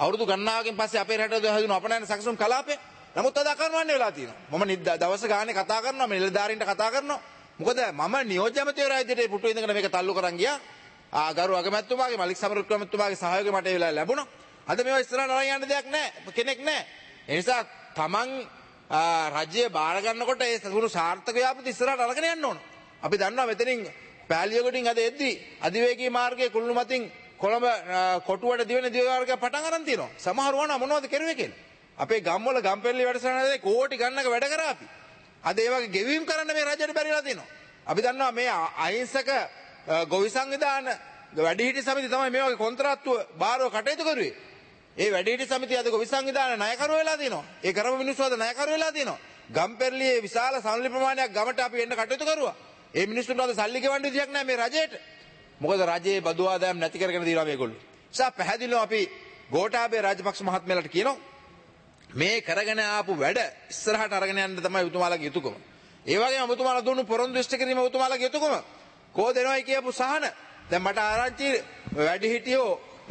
අවුරුදු ගණනාවකින් පස්සේ අපේ රටේ හැදුණු අපනයන සැකසුම් කලාපය. නමුත් අද අකරණවන්නේ වෙලා තියෙනවා. මම දවස් ගානේ කතා කරනවා, මේ නිලධාරීන්ට කතා කරනවා. මොකද මම නියෝජ්‍ය ඇමතිවරයා විදිහට පුටු ඉඳගෙන මේක තල්ලු කරන් ගියා. ආ ගරු අගමැතිතුමාගේ මලික් සමරවික්‍රමතුමාගේ සහයෝගය මට ඒ වෙලාවේ ලැබුණා. අද මේවා ඉස්සරහට අරන් යන්න දෙයක් නැහැ. කෙනෙක් නැහැ. ඒ නිසා තමන් රජය බාර ගන්නකොට ඒ සතුණු සාර්ථක ව්‍යාපෘති ඉස්සරහට අරගෙන යන්න ඕන. අපි දන්නවා මෙතනින් පෑලියගොඩින් අද එද්දී අධිවේගී මාර්ගයේ කුළුණු මතින් කොළඹ කොටුවට දිවෙන දිවමාර්ගය පටන් අරන් තියෙනවා. සමහර වුණා මොනවද කරුවේ කියලා. අපේ ගම්වල ගම්පෙරළි වැඩසටහනේ කෝටි ගණනක වැඩ කරා අපි. අද ඒ වගේ ගෙවීම් කරන්න මේ රජයට බැරිලා තියෙනවා. අපි දන්නවා මේ අහිංසක ගොවි සංවිධාන වැඩිහිටි සමිතිය තමයි මේ වගේ කොන්ත්‍රාත්තුව බාරව කටයුතු කරුවේ. ඒ වැඩිහිටි සමිතිය අද ගොවි සංවිධාන ණයකරු වෙලා තියෙනවා. ඒ කරපු මිනිස්සු අද ණයකරු වෙලා තියෙනවා. ගම්පෙරළියේ විශාල සල්ලි ප්‍රමාණයක් ගමට අපි එන්න කටයුතු කරුවා. ඒ මිනිස්සුන්ට අද සල්ලි ගෙවන්න විදියක් නැහැ මේ රජයට. මොකද රජයේ බදු ආදායම් නැති කරගෙන තියෙනවා මේගොල්ලෝ. නිසා පැහැදිලිව අපි ගෝඨාභය රාජපක්ෂ මහත්මයාට කියනවා මේ කරගෙන ආපු වැඩ ඉස්සරහට අරගෙන යන්න තමයි උතුමාලගේ යුතුයකම. ඒ වගේම උතුමාලා දුන්නු පොරොන්දු ඉෂ්ට කිරීම උතුමාලගේ යුතුයකම. කෝ දෙනවයි කියපු සහන. දැන් මට ආරංචි වැඩි හිටියෝ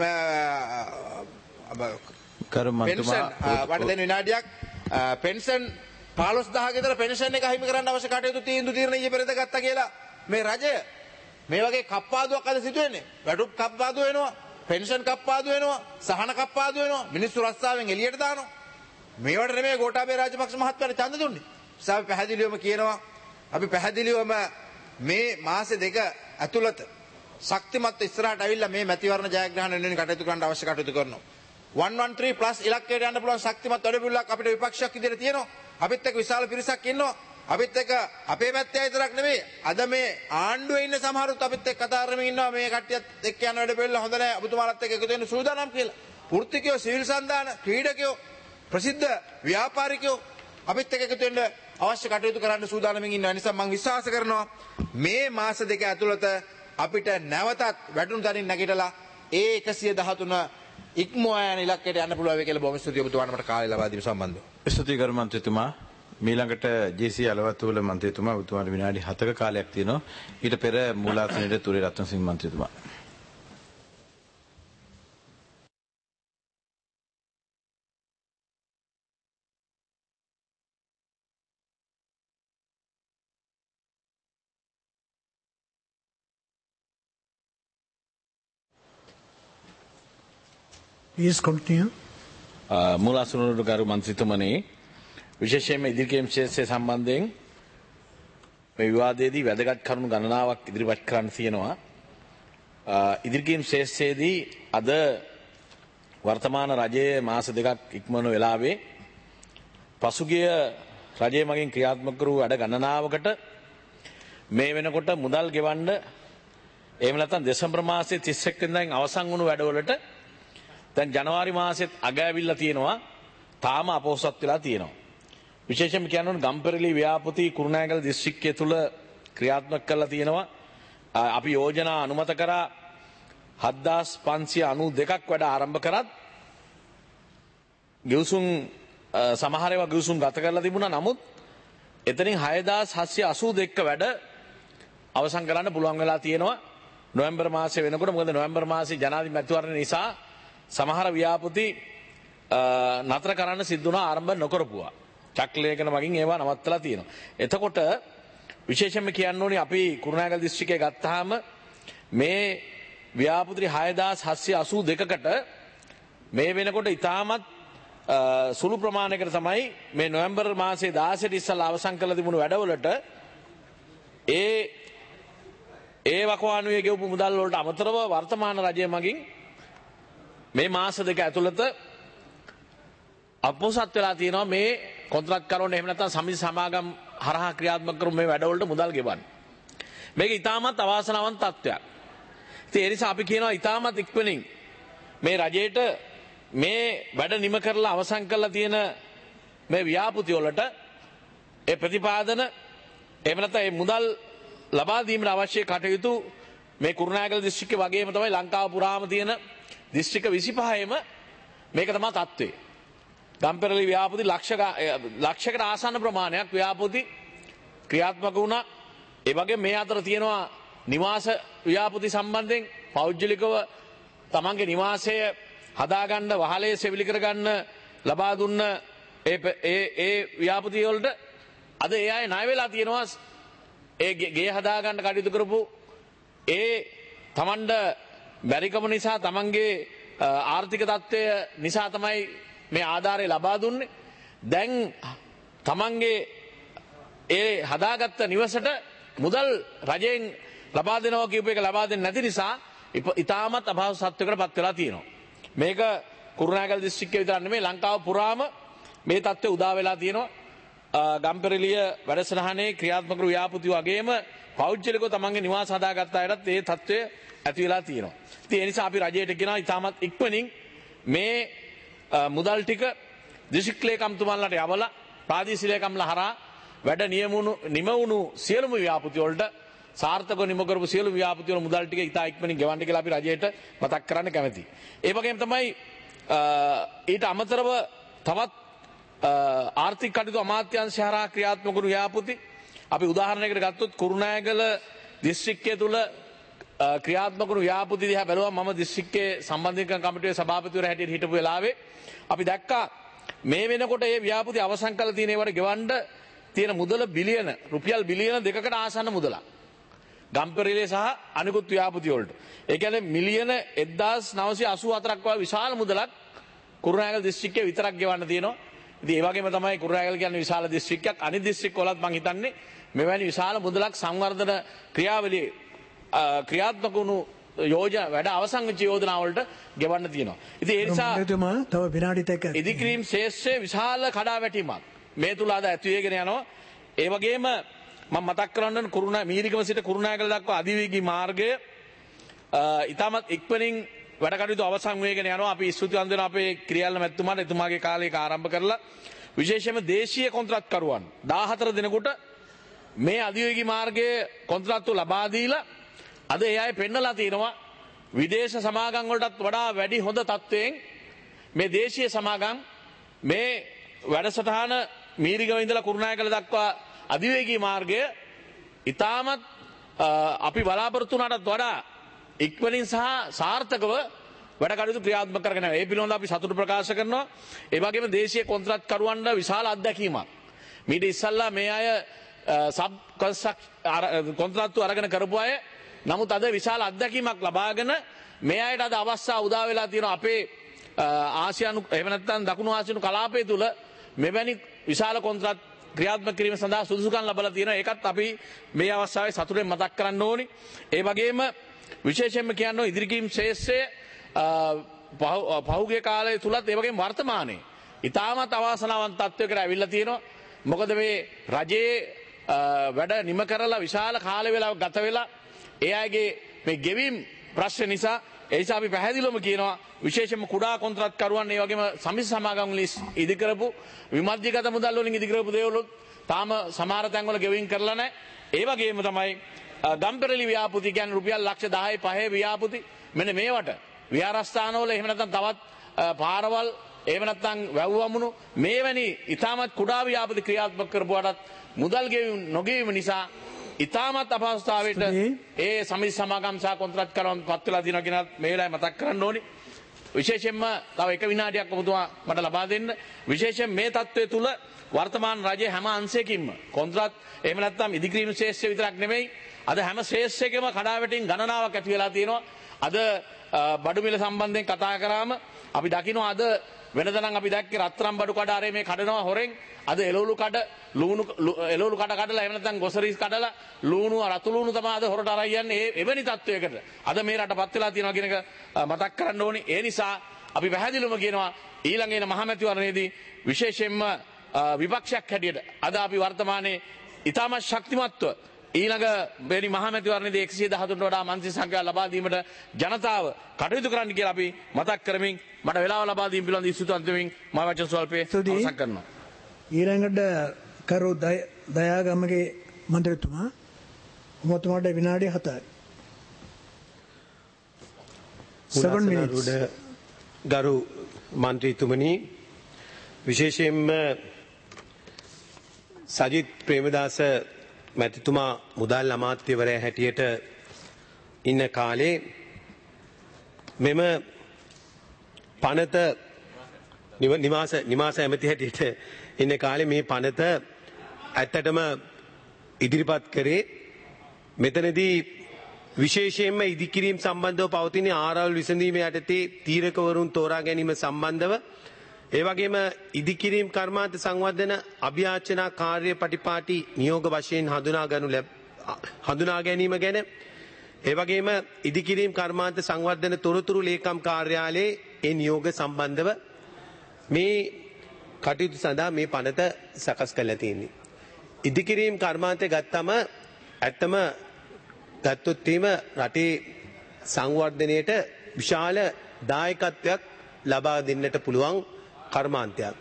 පෙන්ෂන් වට දෙන විනාඩියක් පෙන්ෂන් පහළොස් දහසක විතර පෙන්ෂන් එක අහිමි කරන්න අවශ්‍ය කටයුතු තීන්දුව తీරන ඊයේ පෙරේද ගත්තා කියලා මේ රජය මේ වගේ කප්පාදුවක් අද සිදු වෙන්නේ. වැටුප් කප්පාදු වෙනවා, පෙන්ෂන් කප්පාදු වෙනවා, සහන කප්පාදු වෙනවා, මිනිස්සු රස්තාවෙන් එළියට දානවා. මේවට නෙමෙයි ගෝඨාභය රාජපක්ෂ මහත්මයාට ඡන්ද දුන්නේ. නිසා අපි පැහැදිලිවම කියනවා අපි පැහැදිලිවම මේ මාස දෙක ඇතුළත ශක්තිමත් ඉස්සරහට ඇවිල්ලා මේ මැතිවරණ ජයග්‍රහණ වෙනුවෙන් කටයුතු කරන්න අවශ්‍ය කටයුතු කරනවා. one one three plus ඉලක්කයට යන්න පුළුවන් ශක්තිමත් වැඩපිළිවෙලක් අපිට විපක්ෂයක් විදිහට තියෙනවා. අපිත් එක්ක විශාල පිරිසක් ඉන්නවා. අපිත් එක්ක අපේ පැත්තේ විතරක් නෙමෙයි අද මේ ආණ්ඩුවේ ඉන්න සමහරුත් අපිත් එක්ක කතා කරමින් ඉන්නවා මේ කට්ටියත් එක්ක යන වැඩපිළිවෙල හොඳ නැහැ ඔබතුමාලත් එක්ක එකතු වෙන්න සූදානම් කියලා. වෘත්තිකයෝ, සිවිල් සන්දාන, ක්‍රීඩකයෝ, ප්‍රසිද්ධ ව්‍යාපාරිකයෝ අපිත් එක්ක එකතු වෙන්න අවශ්‍ය කටයුතු කරන්න සූදානම්ින් ඉන්නවා. නිසා මම විශ්වාස කරනවා මේ මාස දෙක ඇතුළත අපිට නැවතත් වැටුණු තනින් නැගිටලා ඒ එකසිය දහතුන ඉක්මවා යන ඉලක්කයට යන්න පුළුවන් වෙයි කියලා බොහොම ස්තුතියි ඔබතුමාට මට කාලය ලබා දීම සම්බන්ධව. ස්තුතියි ගරු මන්ත්‍රීතුමා. මීළඟට ජේ.සී. අලවත්තුවල මන්ත්‍රීතුමා ඔබතුමාට විනාඩි හතක කාලයක් තියෙනවා. ඊට පෙර මූලාසනයේ තුරේ රත්නසිංහ මන්ත්‍රීතුමා. Please continue. මූලාසනවලට ගරු මන්ත්‍රීතුමනි විශේෂයෙන්ම ඉදිරිකේම් ක්ෂේත්‍රය සම්බන්ධයෙන් මේ විවාදයේදී වැදගත් කරුණු ගණනාවක් ඉදිරිපත් කරන්න තියෙනවා. ඉදිරිකේම් ක්ෂේත්‍රයේදී අද වර්තමාන රජයේ මාස දෙකක් ඉක්මවන වෙලාවේ පසුගිය රජයේ මගින් ක්‍රියාත්මක කරු වැඩ ගණනාවකට මේ වෙනකොට මුදල් ගෙවන්න එහෙම නැත්නම් දෙසැම්බර් මාසයේ තිස් එක් වෙනිදායින් අවසන් වුණු වැඩවලට දැන් ජනවාරි මාසෙත් අග ඇවිල්ලා තියෙනවා. තාම අපොහොසත් වෙලා තියෙනවා. විශේෂයෙන්ම කියනොත් ගම්පෙරළි ව්‍යාපෘති කුරුණෑගල දිස්ත්‍රික්කය තුල ක්‍රියාත්මක කරලා තියෙනවා. අපි යෝජනා අනුමත කරා හත්දාස් පන්සිය අනූ දෙකක් වැඩ ආරම්භ කරත් ගිවිසුම් සමහර ඒවා ගිවිසුම් ගත කරලා තිබුණා. නමුත් එතනින් හයදාස් හත්සිය අසූ දෙක වැඩ අවසන් කරන්න පුළුවන් වෙලා තියෙනවා නොවැම්බර් මාසයේ වෙනකොට. මොකද නොවැම්බර් මාසයේ ජනාධිපති මැතිවරණ නිසා සමහර ව්‍යාපෘති නතර කරන්න සිද්ධ වුණා ආරම්භ නොකරපුවා. චක්‍රලේඛන මගින් ඒවා නවත්තලා තියෙනවා. එතකොට විශේෂයෙන්ම කියන්න ඕනේ අපි කුරුණෑගල දිස්ත්‍රික්කය ගත්තාම මේ ව්‍යාපෘති හයදාස් හත්සිය අසූ දෙකකට මේ වෙනකොට ඉතාමත් සුළු ප්‍රමාණයකට තමයි මේ නොවැම්බර් මාසයේ දාසයට ඉස්සලා අවසන් කරලා තිබුණු වැඩවලට ඒ ඒ වකවානුවේ ගෙවපු මුදල් වලට අමතරව වර්තමාන රජය මගින් මේ මාස දෙක ඇතුළත අපොසත් වෙලා තියෙනවා මේ කොන්ත්‍රාත්කරුවන් එහෙම නැත්නම් සමිති සමාගම් හරහා ක්‍රියාත්මක කරු මේ වැඩවලට මුදල් ගෙවන්න. මේක ඉතාමත් අවාසනාවන්ත තත්ත්වයක්. ඉතින් ඒ නිසා අපි කියනවා ඉතාමත් ඉක්මනින් මේ රජයට මේ වැඩ නිම කරලා අවසන් කරලා තියෙන මේ ව්‍යාපෘති වලට ඒ ප්‍රතිපාදන එහෙම නැත්නම් ඒ මුදල් ලබා දීමට අවශ්‍ය කටයුතු මේ කුරුණෑගල දිස්ත්‍රික්කය වගේම තමයි ලංකාව පුරාම තියෙන දිස්ත්‍රික්ක විසිපහේම මේක තමයි තත්ත්වය. ගම්පෙරළි ව්‍යාපෘති ලක්ෂයකට ආසන්න ප්‍රමාණයක් ව්‍යාපෘති ක්‍රියාත්මක වුණා. ඒ වගේ මේ අතර තියෙනවා නිවාස ව්‍යාපෘති සම්බන්ධයෙන් පෞද්ගලිකව තමන්ගේ නිවාසය හදාගන්න වහලේ සෙවිලි කරගන්න ලබා දුන්න ඒ ඒ ඒ ව්‍යාපෘති වලට අද ඒ අය ණය වෙලා තියෙනවා. ඒ ගේ හදාගන්න කටයුතු කරපු ඒ තමන්ට බැරිකම නිසා තමන්ගේ ආර්ථික තත්ත්වය නිසා තමයි මේ ආධාරය ලබා දුන්නේ. දැන් තමන්ගේ ඒ හදාගත්ත නිවසට මුදල් රජයෙන් ලබා දෙනවා කියපු එක ලබා දෙන්නේ නැති නිසා ඉතාමත් අපහසු තත්ත්වයකට පත් වෙලා තියෙනවා. මේක කුරුණෑගල දිස්ත්‍රික්කයේ විතර නෙමෙයි ලංකාව පුරාම මේ තත්ත්වය උදා වෙලා තියෙනවා. ගම්පෙරළිය වැඩසටහනේ ක්‍රියාත්මක කරු ව්‍යාපෘති වගේම පෞද්ගලිකව තමන්ගේ නිවාස හදාගත්ත අයටත් මේ තත්ත්වය ඇති වෙලා තියෙනවා. ඉතින් ඒ නිසා අපි රජයට කියනවා ඉතාමත් ඉක්මනින් මේ මුදල් ටික දිස්ත්‍රික් ලේකම්තුමාලට යවලා ප්‍රාදේශීය ලේකම්ලා හරහා වැඩ නියමුණු නිමවුණු සියලුම ව්‍යාපෘති වලට සාර්ථකව නිම කරපු සියලු ව්‍යාපෘති වල මුදල් ටික ඉතා ඉක්මනින් ගෙවන්න කියලා අපි රජයට මතක් කරන්න කැමැතියි. ඒ වගේම තමයි ඊට අමතරව තවත් ආර්ථික කටයුතු අමාත්‍යාංශය හරහා ක්‍රියාත්මක වුණු ව්‍යාපෘති අපි උදාහරණයකට ගත්තොත් කුරුණෑගල දිස්ත්‍රික්කය තුල ක්‍රියාත්මක වුණු ව්‍යාපෘති දිහා බැලුවම මම දිස්ත්‍රික්කයේ සම්බන්ධීකරණ කමිටුවේ සභාපතිවරයා හැටියට හිටපු වෙලාවේ අපි දැක්කා මේ වෙනකොට මේ ව්‍යාපෘති අවසන් කරලා තියෙන ඒවට ගෙවන්න තියෙන මුදල බිලියන රුපියල් බිලියන දෙකකට ආසන්න මුදලක්. ගම්පෙරළිය සහ අනිකුත් ව්‍යාපෘති වලට. ඒ කියන්නේ මිලියන එක්දාස් නවසිය අසූ හතරක් වගේ විශාල මුදලක් කුරුණෑගල දිස්ත්‍රික්කයේ විතරක් ගෙවන්න තියෙනවා. ඉතින් ඒ වගේම තමයි කුරුණෑගල කියන්නේ විශාල දිස්ත්‍රික්කයක්. අනිත් දිස්ත්‍රික් වලත් මම හිතන්නේ මෙවැනි විශාල මුදලක් සංවර්ධන ක්‍රියාවලියේ ක්‍රියාත්මක වුණු යෝජනා වැඩ අවසන් වෙච්ච යෝජනා වලට ගෙවන්න තියෙනවා. ඉතින් ඒ නිසා තව විනාඩි දෙකක් ඉදිකිරීම් ශේෂ්ත්‍රයේ විශාල කඩාවැටීමක් මේ තුල අද ඇති වෙගෙන යනවා. ඒ වගේම මම මතක් කරන්න කුරුණා මීරිගම සිට කුරුණෑගල දක්වා අධිවේගී මාර්ගය ඉතාමත් ඉක්මනින් වැඩ කටයුතු අවසන් වෙගෙන යනවා. අපි ස්තුතිවන්ත වෙනවා අපේ ක්‍රියාල මැතිතුමාට එතුමාගේ කාලයක ආරම්භ කරලා විශේෂයෙන්ම දේශීය කොන්ත්‍රාත්කරුවන් දාහතර දිනකට මේ අධිවේගී මාර්ගයේ කොන්ත්‍රාත්තු ලබා දීලා අද ඒ අය පෙන්නලා තියෙනවා විදේශ සමාගම් වලටත් වඩා වැඩි හොඳ තත්වයෙන් මේ දේශීය සමාගම් මේ වැඩසටහන මීරිගම ඉඳලා කුරුණෑගල දක්වා අධිවේගී මාර්ගය ඉතාමත් අපි බලාපොරොත්තු වුණාටත් වඩා ඉක්මනින් සහ සාර්ථකව වැඩ කටයුතු ක්‍රියාත්මක කරගෙන යනවා. ඒ පිළිබඳව අපි සතුට ප්‍රකාශ කරනවා. ඒ වගේම දේශීය කොන්ත්‍රාත්කරුවන්ට විශාල අත්දැකීමක්. මීට ඉස්සල්ලා මේ අය සබ් කොන්ත්‍රාත්තු අරගෙන කරපු අය නමුත් අද විශාල අත්දැකීමක් ලබාගෙන මේ අයට අද අවස්ථාව උදා වෙලා තියෙනවා අපේ ආසියානු එහෙම නැත්නම් දකුණු ආසියානු කලාපය තුල මෙවැනි විශාල කොන්ත්‍රාත් ක්‍රියාත්මක කිරීම සඳහා සුදුසුකම් ලැබලා තියෙනවා. ඒකත් අපි මේ අවස්ථාවේ සතුටෙන් මතක් කරන්න ඕනි. ඒ වගේම විශේෂයෙන්ම කියනවා ඉදිරිගීම් ශේෂ්ත්‍රයේ පහුගිය කාලය තුලත් ඒ වගේම වර්තමානයේ ඉතාමත් අවාසනාවන්ත තත්වයකට ඇවිල්ලා තියෙනවා. මොකද මේ රජයේ වැඩ නිම කරලා විශාල කාල වේලාවක් ගත වෙලා ඒ අයගේ මේ ගෙවීම් ප්‍රශ්න නිසා ඒ නිසා අපි පැහැදිලිවම කියනවා විශේෂයෙන්ම කුඩා කොන්ත්‍රාත්කරුවන් ඒ වගේම සමිති සමාගම් වලින් ඉදි කරපු විමර්ජිතගත මුදල් වලින් ඉදි කරපු දේවලුත් තාම සමහර තැන්වල ගෙවීම් කරලා නැහැ. ඒ වගේම තමයි ගම්පෙරළි ව්‍යාපෘති කියන්නේ රුපියල් ලක්ෂ දහය පහේ ව්‍යාපෘති මෙන්න මේවට විහාරස්ථානවල එහෙම නැත්නම් තවත් පාරවල් එහෙම නැත්නම් වැව් වමුණු මේවැනි ඉතාමත් කුඩා ව්‍යාපෘති ක්‍රියාත්මක කරපුවාටත් මුදල් ගෙවීම නොගෙවීම නිසා ඉතාමත් අපහසුතාවයට ඒ සමිති සමාගම් සහ කොන්ත්‍රාත්කරුවන් පත් වෙලා තියෙනවා කියනත් මේ වෙලාවේ මතක් කරන්න ඕනි. විශේෂයෙන්ම තව එක විනාඩියක් ඔබතුමා මට ලබා දෙන්න. විශේෂයෙන් මේ තත්ත්වය තුල වර්තමාන රජයේ හැම අංශයකින්ම කොන්ත්‍රාත් එහෙම නැත්නම් ඉදිකිරීම ශේෂ්ත්‍රය විතරක් නෙමෙයි අද හැම ශේෂ්ත්‍රයකම කඩාවැටීම් ගණනාවක් ඇති වෙලා තියෙනවා. අද බඩු මිල සම්බන්ධයෙන් කතා කරාම අපි දකිනවා අද වෙනදනම් අපි දැක්කේ රත්තරන් බඩු කඩ ආරේ මේ කඩනවා හොරෙන් අද එළවලු කඩ ලුණු එළවලු කඩ කඩලා එහෙම නැත්නම් ගොසරිස් කඩලා ලුණු රතු ලුණු තමයි අද හොරට අරන් යන්නේ. ඒ එවැනි තත්වයකට අද මේ රටපත් වෙලා තියෙනවා කියන එක මතක් කරන්න ඕනි. ඒ නිසා අපි පැහැදිලිවම කියනවා ඊළඟ එන මහමැතිවරණයේදී විශේෂයෙන්ම විපක්ෂයක් හැටියට අද අපි වර්තමානයේ ඉතාමත් ශක්තිමත්ව ඊළඟ වෙනි මහමැතිවරණයේදී එකසිය දහතුනට වඩා මන්ත්‍රී සංඛ්‍යාව ලබා දීමට ජනතාව කටයුතු කරන්න කියලා අපි මතක් කරමින් මට වෙලාව ලබා දීම පිළිබඳ ස්තුතිවන්ත වෙමින් මම වචන ස්වල්පේ අවසන් කරනවා. ඊළඟට කරු දයාගමගේ මන්ත්‍රීතුමා ඔබතුමාට විනාඩි හතයි. seven minutes. ගරු මන්ත්‍රීතුමනි විශේෂයෙන්ම සජිත් ප්‍රේමදාස මැතිතුමා මුදල් අමාත්‍යවරයා හැටියට ඉන්න කාලේ මෙම පනත නිව- නිවාස නිවාස ඇමති හැටියට ඉන්න කාලේ මේ පනත ඇත්තටම ඉදිරිපත් කරේ මෙතනදී විශේෂයෙන්ම ඉදිකිරීම සම්බන්ධව පවතින ආරවුල් විසඳීම යටතේ තීරකවරුන් තෝරා ගැනීම සම්බන්ධව ඒ වගේම ඉදිකිරීම කර්මාන්ත සංවර්ධන අභියාචනා කාර්ය පටිපාටි නියෝග වශයෙන් හඳුනා ගනු ලැබ හඳුනා ගැනීම ගැන ඒ වගේම ඉදිකිරීම කර්මාන්ත සංවර්ධන තොරතුරු ලේකම් කාර්යාලයේ ඒ නියෝග සම්බන්ධව මේ කටයුතු සඳහා මේ පනත සකස් කරලා තියෙන්නේ. ඉදිකිරීම කර්මාන්තය ගත්තම ඇත්තම ගත්තොත් එහෙම රටේ සංවර්ධනයට විශාල දායකත්වයක් ලබා දෙන්නට පුළුවන් කර්මාන්තයක්.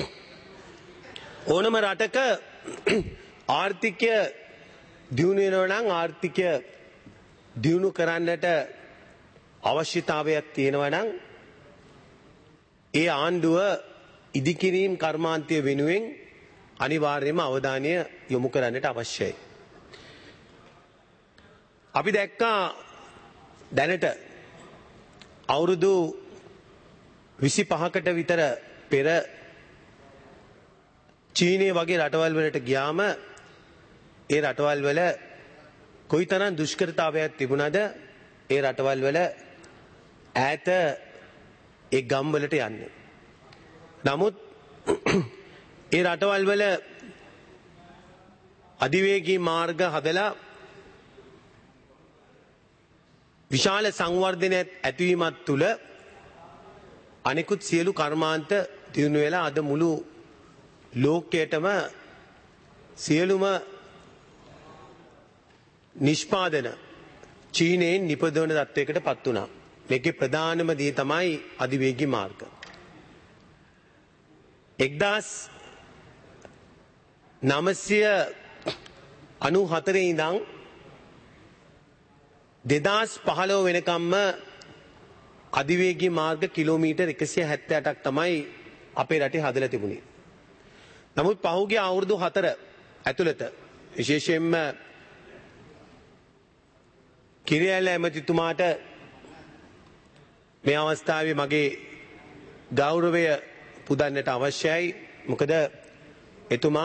ඕනම රටක ආර්ථිකය දියුණු වෙනවා නම් ආර්ථිකය දියුණු කරන්නට අවශ්‍යතාවයක් තියෙනවා නම් ඒ ආණ්ඩුව ඉදිකිරීම කර්මාන්තය වෙනුවෙන් අනිවාර්යයෙන්ම අවධානය යොමු කරන්නට අවශ්‍යයි. අපි දැක්කා දැනට අවුරුදු විසි පහකට විතර පෙර චීනය වගේ රටවල් වලට ගියාම ඒ රටවල් වල කොයිතරම් දුෂ්කරතාවයක් තිබුණාද ඒ රටවල් වල ඈත ඒ ගම් වලට යන්නේ. නමුත් ඒ රටවල් වල අධිවේගී මාර්ග හදලා විශාල සංවර්ධනයක් ඇතිවීමත් තුළ අනෙකුත් සියලු කර්මාන්ත දියුණු වෙලා අද මුළු ලෝකයටම සියලුම නිෂ්පාදන චීනයෙන් නිපදවන තත්වයකට පත් වුණා. මේකේ ප්‍රධානම දේ තමයි අධිවේගී මාර්ග. එක්දාස් නවසිය අනු හතරේ ඉඳන් දෙදාස් පහළොව වෙනකම්ම අධිවේගී මාර්ග කිලෝමීටර් එකසිය හැත්තෑ අටක් තමයි අපේ රටේ හදලා තිබුණේ. නමුත් පහුගිය අවුරුදු හතර ඇතුළත විශේෂයෙන්ම කිරියැල්ල ඇමතිතුමාට මේ අවස්ථාවේ මගේ ගෞරවය පුදන්නට අවශ්‍යයි. මොකද එතුමා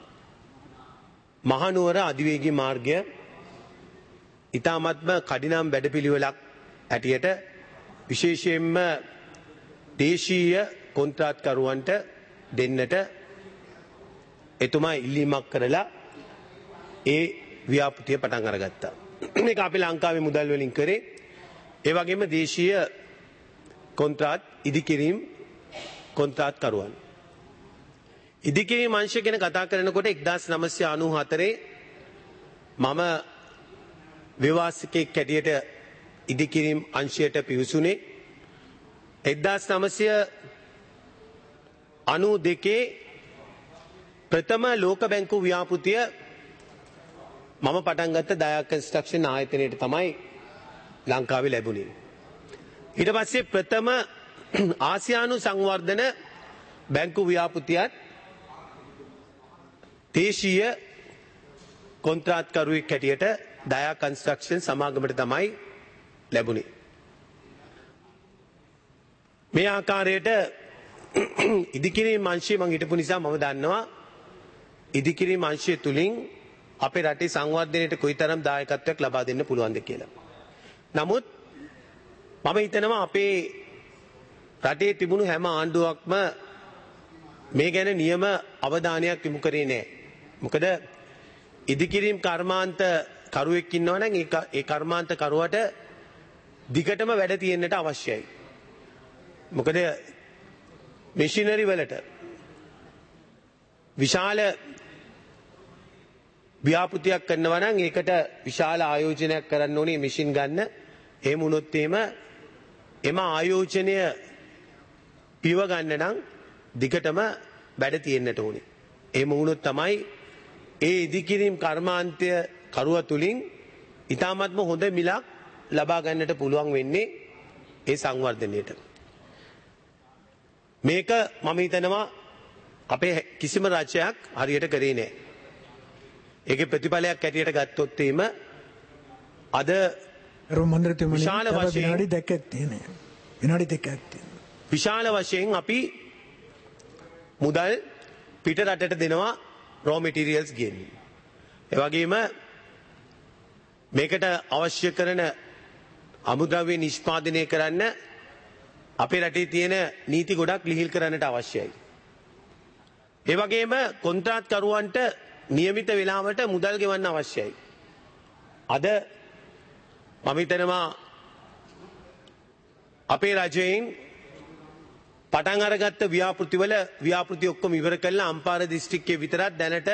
මහනුවර අධිවේගී මාර්ගය ඉතාමත්ම කඩිනම් වැඩපිළිවෙලක් ඇටියට විශේෂයෙන්ම දේශීය කොන්ත්‍රාත්කරුවන්ට දෙන්නට එතුමා ඉල්ලීමක් කරලා ඒ ව්‍යාපෘතිය පටන් අරගත්තා. මේක අපි ලංකාවේ මුදල් වලින් කරේ. ඒ වගේම දේශීය කොන්ත්‍රාත් ඉදිකිරීම කොන්ත්‍රාත්කරුවන්. ඉදිකිරීම අංශය ගැන කතා කරනකොට එක්දාස් නවසිය අනූ හතරේ මම ව්‍යවසායිකයෙක් හැටියට ඉදිකිරීම අංශයට පිවිසුනේ. එක්දාස් නවසිය අනූ දෙකේ ප්‍රථම ලෝක බැංකු ව්‍යාපෘතිය මම පටන් ගත්ත දයා කන්ස්ට්‍රක්ෂන් ආයතනයට තමයි ලංකාවේ ලැබුණේ. ඊට පස්සේ ප්‍රථම ආසියානු සංවර්ධන බැංකු ව්‍යාපෘතියත් දේශීය කොන්ත්‍රාත්කරුවෙක් හැටියට දයා කන්ස්ට්‍රක්ෂන් සමාගමට තමයි ලැබුණේ. මේ ආකාරයට ඉදිකිරීම අංශයේ මම හිටපු නිසා මම දන්නවා ඉදිකිරීම අංශය තුලින් අපේ රටේ සංවර්ධනයට කොයිතරම් දායකත්වයක් ලබා දෙන්න පුළුවන්ද කියලා. නමුත් මම හිතනවා අපේ රටේ තිබුණු හැම ආණ්ඩුවක්ම මේ ගැන නියම අවධානයක් යොමු කරේ නැහැ. මොකද ඉදිකිරීම කර්මාන්ත කරුවෙක් ඉන්නවා නම් ඒ කර්මාන්ත කරුවට දිගටම වැඩ තියෙන්නට අවශ්‍යයි. මොකද මෙෂිනරි වලට විශාල ව්‍යාපෘතියක් කරනවා නම් ඒකට විශාල ආයෝජනයක් කරන්න ඕනේ මැෂින් ගන්න. එහෙම වුණොත් එහෙම එම ආයෝජනය පිව ගන්න නම් දිගටම වැඩ තියෙන්නට ඕනේ. එහෙම වුණොත් තමයි ඒ ඉදිකිරීම කර්මාන්තය කරුව තුලින් ඊටාත්ම හොඳ මිලක් ලබා ගන්නට පුළුවන් වෙන්නේ ඒ සංවර්ධනයට. මේක මම හිතනවා අපේ කිසිම රාජ්‍යයක් හරියට කරේ නැහැ. ඒකේ ප්‍රතිඵලයක් ඇටියට ගත්තොත් එීම අද රොමන්ද්‍රතුමනි විශාල වශයෙන් විනාඩි දෙකක් තියෙනවා. විනාඩි දෙකක් තියෙනවා. විශාල වශයෙන් අපි මුදල් පිට රටට දෙනවා raw materials ගෙන්නේ. ඒ වගේම මේකට අවශ්‍ය කරන අමුද්‍රව්‍ය නිෂ්පාදනය කරන්න අපේ රටේ තියෙන නීති ගොඩක් ලිහිල් කරන්නට අවශ්‍යයි. ඒ වගේම කොන්ත්‍රාත්කරුවන්ට නියමිත වේලාවට මුදල් ගෙවන්න අවශ්‍යයි. අද මම හිතනවා අපේ රජයෙන් පටන් අරගත්ත ව්‍යාපෘතිවල ව්‍යාපෘති ඔක්කොම ඉවර කළා අම්පාර දිස්ත්‍රික්කයේ විතරක් දැනට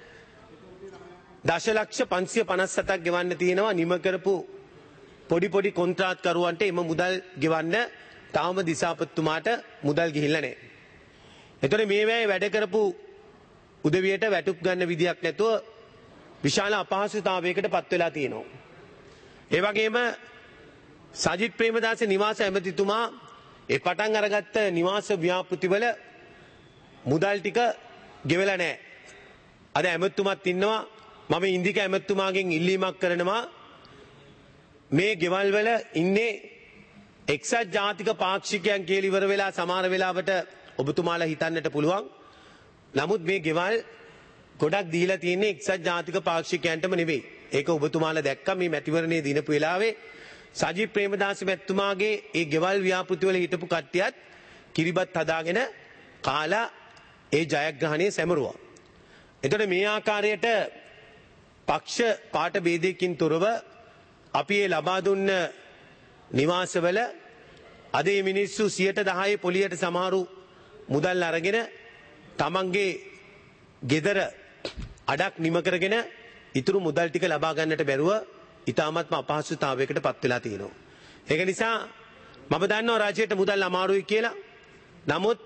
දශලක්ෂ පන්සිය පනස් හතක් ගෙවන්න තියෙනවා නිම කරපු පොඩි පොඩි කොන්ත්‍රාත්කරුවන්ට එම මුදල් ගෙවන්න තාම දිසාපතිතුමාට මුදල් ගිහිල්ලා නැහැ. එතකොට මේ වෙලාවේ වැඩ කරපු උදවියට වැටුප් ගන්න විදියක් නැතුව විශාල අපහසුතාවයකට පත් වෙලා තියෙනවා. ඒ වගේම සජිත් ප්‍රේමදාස නිවාස ඇමතිතුමා ඒ පටන් අරගත්ත නිවාස ව්‍යාපෘතිවල මුදල් ටික ගෙවලා නැහැ. අද ඇමතිතුමත් ඉන්නවා මම ඉන්දික ඇමතිතුමාගෙන් ඉල්ලීමක් කරනවා මේ ගෙවල් වල ඉන්නේ එක්සත් ජාතික පාක්ෂිකයන් කියලා ඉවර වෙලා සමහර වෙලාවට ඔබතුමාලා හිතන්නට පුළුවන්. නමුත් මේ ගෙවල් ගොඩක් දීලා තියෙන්නේ එක්සත් ජාතික පාක්ෂිකයන්ටම නෙවෙයි. ඒක ඔබතුමාලා දැක්කා මේ මැතිවරණයේ දිනපු වෙලාවේ සජිත් ප්‍රේමදාස මැතිතුමාගේ ඒ ගෙවල් ව්‍යාපෘති වල හිටපු කට්ටියත් කිරිබත් හදාගෙන කාලා ඒ ජයග්‍රහණය සැමරුවා. එතකොට මේ ආකාරයට පක්ෂ පාට ભેදයකින් තොරව අපි ඒ ලබා දුන්න නිවාසවල අද මේ මිනිස්සු සියයට දහය පොලියට සමහරු මුදල් අරගෙන තමන්ගේ ගෙදර අඩක් නිම කරගෙන ඉතුරු මුදල් ටික ලබා ගන්නට බැරුව ඉතාමත්ම අපහසුතාවයකට පත් වෙලා තියෙනවා. ඒක නිසා මම දන්නවා රාජ්‍යයට මුදල් අමාරුයි කියලා. නමුත්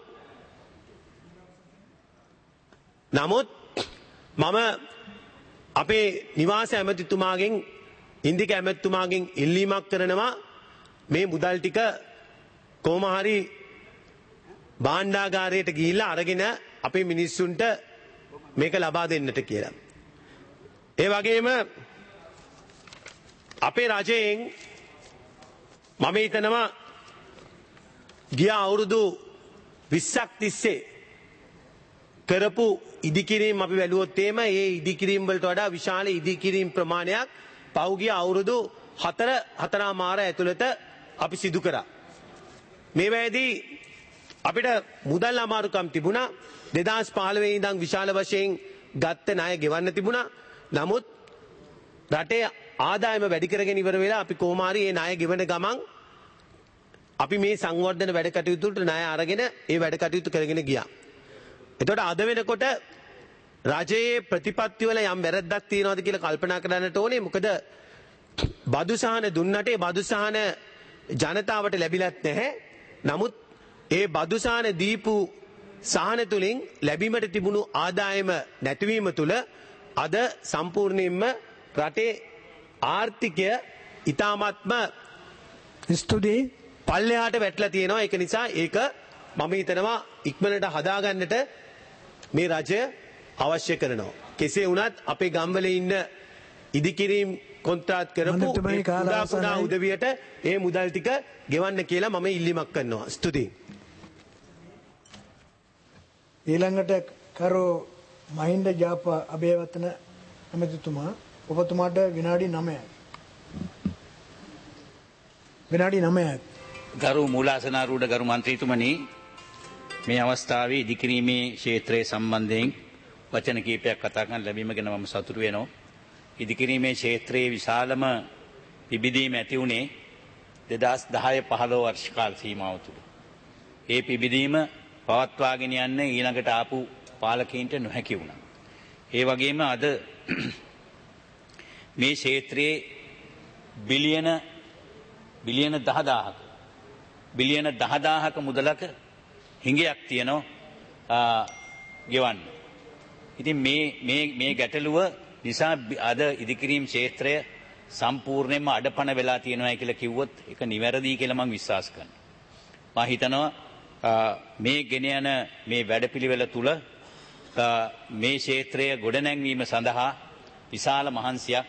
නමුත් මම අපේ නිවාස ඇමතිතුමාගෙන් ඉන්දික ඇමතිතුමාගෙන් ඉල්ලීමක් කරනවා මේ මුදල් ටික කොහොම හරි භාණ්ඩාගාරයට ගිහිල්ලා අරගෙන අපේ මිනිස්සුන්ට මේක ලබා දෙන්නට කියලා. ඒ වගේම අපේ රජයෙන් මම හිතනවා ගිය අවුරුදු විස්සක් තිස්සේ කරපු ඉදිකිරීම් අපි වැළුවොත් එහෙම ඒ ඉදිකිරීම් වලට වඩා විශාල ඉදිකිරීම් ප්‍රමාණයක් පහුගිය අවුරුදු හතර හතරමාර ඇතුළත අපි සිදු කරා. මේ වෙලාවේදී අපිට මුදල් අමාරුකම් තිබුණා. දෙදාස් පහළොව ඉඳන් විශාල වශයෙන් ගත්ත ණය ගෙවන්න තිබුණා. නමුත් රටේ ආදායම වැඩි කරගෙන ඉවර වෙලා අපි කොහොම හරි මේ ණය ගෙවන ගමන් අපි මේ සංවර්ධන වැඩ කටයුතු වලට ණය අරගෙන ඒ වැඩ කටයුතු කරගෙන ගියා. එතකොට අද වෙනකොට රජයේ ප්‍රතිපත්ති වල යම් වැරද්දක් තියෙනවද කියලා කල්පනා කරන්නට ඕනේ. මොකද බදු සහන දුන්නට ඒ බදු සහන ජනතාවට ලැබිලත් නැහැ. නමුත් ඒ බදු සහන දීපු සහන තුලින් ලැබීමට තිබුණු ආදායම නැතිවීම තුල අද සම්පූර්ණයෙන්ම රටේ ආර්ථිකය ඊ타මත්ම ස්තුතියි පල්ලෙහාට වැටලා තියෙනවා. ඒක නිසා ඒක මම හිතනවා ඉක්මනට හදාගන්නට මේ රජය අවශ්‍ය කරනවා. කෙසේ වුණත් අපේ ගම්වල ඉන්න ඉදිකිරීම් කොන්ත්‍රාත් කරපු කුඩා කුඩා උදවියට ඒ මුදල් ටික ගෙවන්න කියලා මම ඉල්ලීමක් කරනවා. ස්තුතියි. ඊළඟට කරු මහින්ද ජාප අබේවර්ධන ඇමතිතුමා ඔබතුමාට විනාඩි නවයක්. විනාඩි නවයක්. ගරු මූලාසනාරූඪ ගරු මන්ත්‍රීතුමනි, මේ අවස්ථාවේ ඉදිකිරීමේ ක්ෂේත්‍රයේ සම්බන්ධයෙන් වචන කීපයක් කතා කරන්න ලැබීම ගැන මම සතුටු වෙනවා. ඉදිකිරීමේ ක්ෂේත්‍රයේ විශාලම පිබිදීම ඇති වුණේ දෙදාස් දහය පහළොව වර්ෂ කාල සීමාව තුළ. ඒ පිබිදීම පවත්වාගෙන යන්න ඊළඟට ආපු පාලකයින්ට නොහැකි වුණා. ඒ වගේම අද මේ ක්ෂේත්‍රයේ බිලියන බිලියන දහදාහක බිලියන දහදාහක මුදලක හිඟයක් තියෙනවා ගෙවන්න. ඉතින් මේ මේ මේ ගැටලුව නිසා අද ඉදිකිරීම් ක්ෂේත්‍රය සම්පූර්ණයෙන්ම අඩපණ වෙලා තියෙනවා කියලා කිව්වොත් ඒක නිවැරදි කියලා මම විශ්වාස කරනවා. මම හිතනවා මේ ගෙන යන මේ වැඩපිළිවෙල තුල මේ ක්ෂේත්‍රය ගොඩනැංවීම සඳහා විශාල මහන්සියක්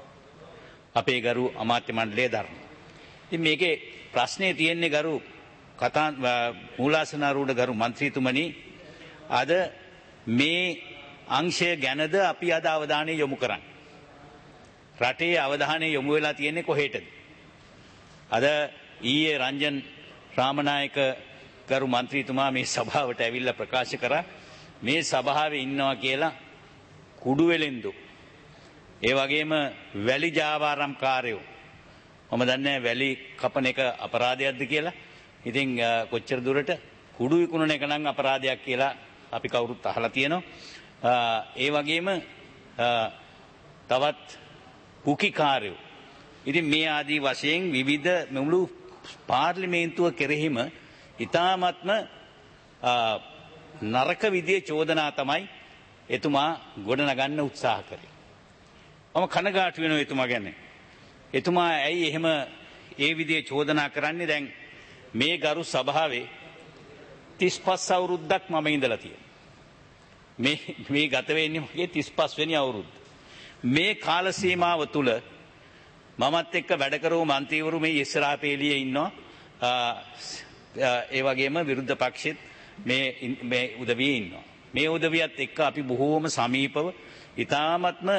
අපේ ගරු අමාත්‍ය මණ්ඩලය දරනවා. ඉතින් මේකේ ප්‍රශ්නේ තියෙන්නේ ගරු කතා මූලාසනාරූඪ ගරු මන්ත්‍රීතුමනි අද මේ අංශය ගැනද අපි අද අවධානය යොමු කරන්නේ. රටේ අවධානය යොමු වෙලා තියෙන්නේ කොහෙටද? අද ඊයේ රංජන් රාමනායක ගරු මන්ත්‍රීතුමා මේ සභාවට ඇවිල්ලා ප්‍රකාශ කරා මේ සභාවේ ඉන්නවා කියලා කුඩු වෙලෙන්දු. ඒ වගේම වැලි ජාවාරම්කාරයෝ. මම දන්නේ වැලි කපන එක අපරාධයක්ද කියලා. ඉතින් කොච්චර දුරට කුඩු විකුණන එක නම් අපරාධයක් කියලා අපි කවුරුත් අහලා තියෙනවා. ඒ වගේම තවත් කුකිකාරයෝ. ඉතින් මේ ආදී වශයෙන් විවිධ මුළු පාර්ලිමේන්තුව කෙරෙහිම ඉතාමත්ම නරක විදියේ චෝදනා තමයි එතුමා ගොඩනගන්න උත්සාහ කරේ. මම කනගාටු වෙනවා එතුමා ගැන. එතුමා ඇයි එහෙම ඒ විදිහේ චෝදනා කරන්නේ? දැන් මේ ගරු සභාවේ තිස් පහ අවුරුද්දක් මම ඉඳලා තියෙනවා. මේ මේ ගත වෙන්නේ මගේ තිස් පහ වෙනි අවුරුද්ද. මේ කාල සීමාව තුල මමත් එක්ක වැඩ කරව මන්ත්‍රීවරු මේ ඉස්සරහා පෙළියේ ඉන්නවා. ඒ වගේම විරුද්ධ පක්ෂෙත් මේ මේ උදවියේ ඉන්නවා. මේ උදවියත් එක්ක අපි බොහෝම සමීපව ඉතාමත්ම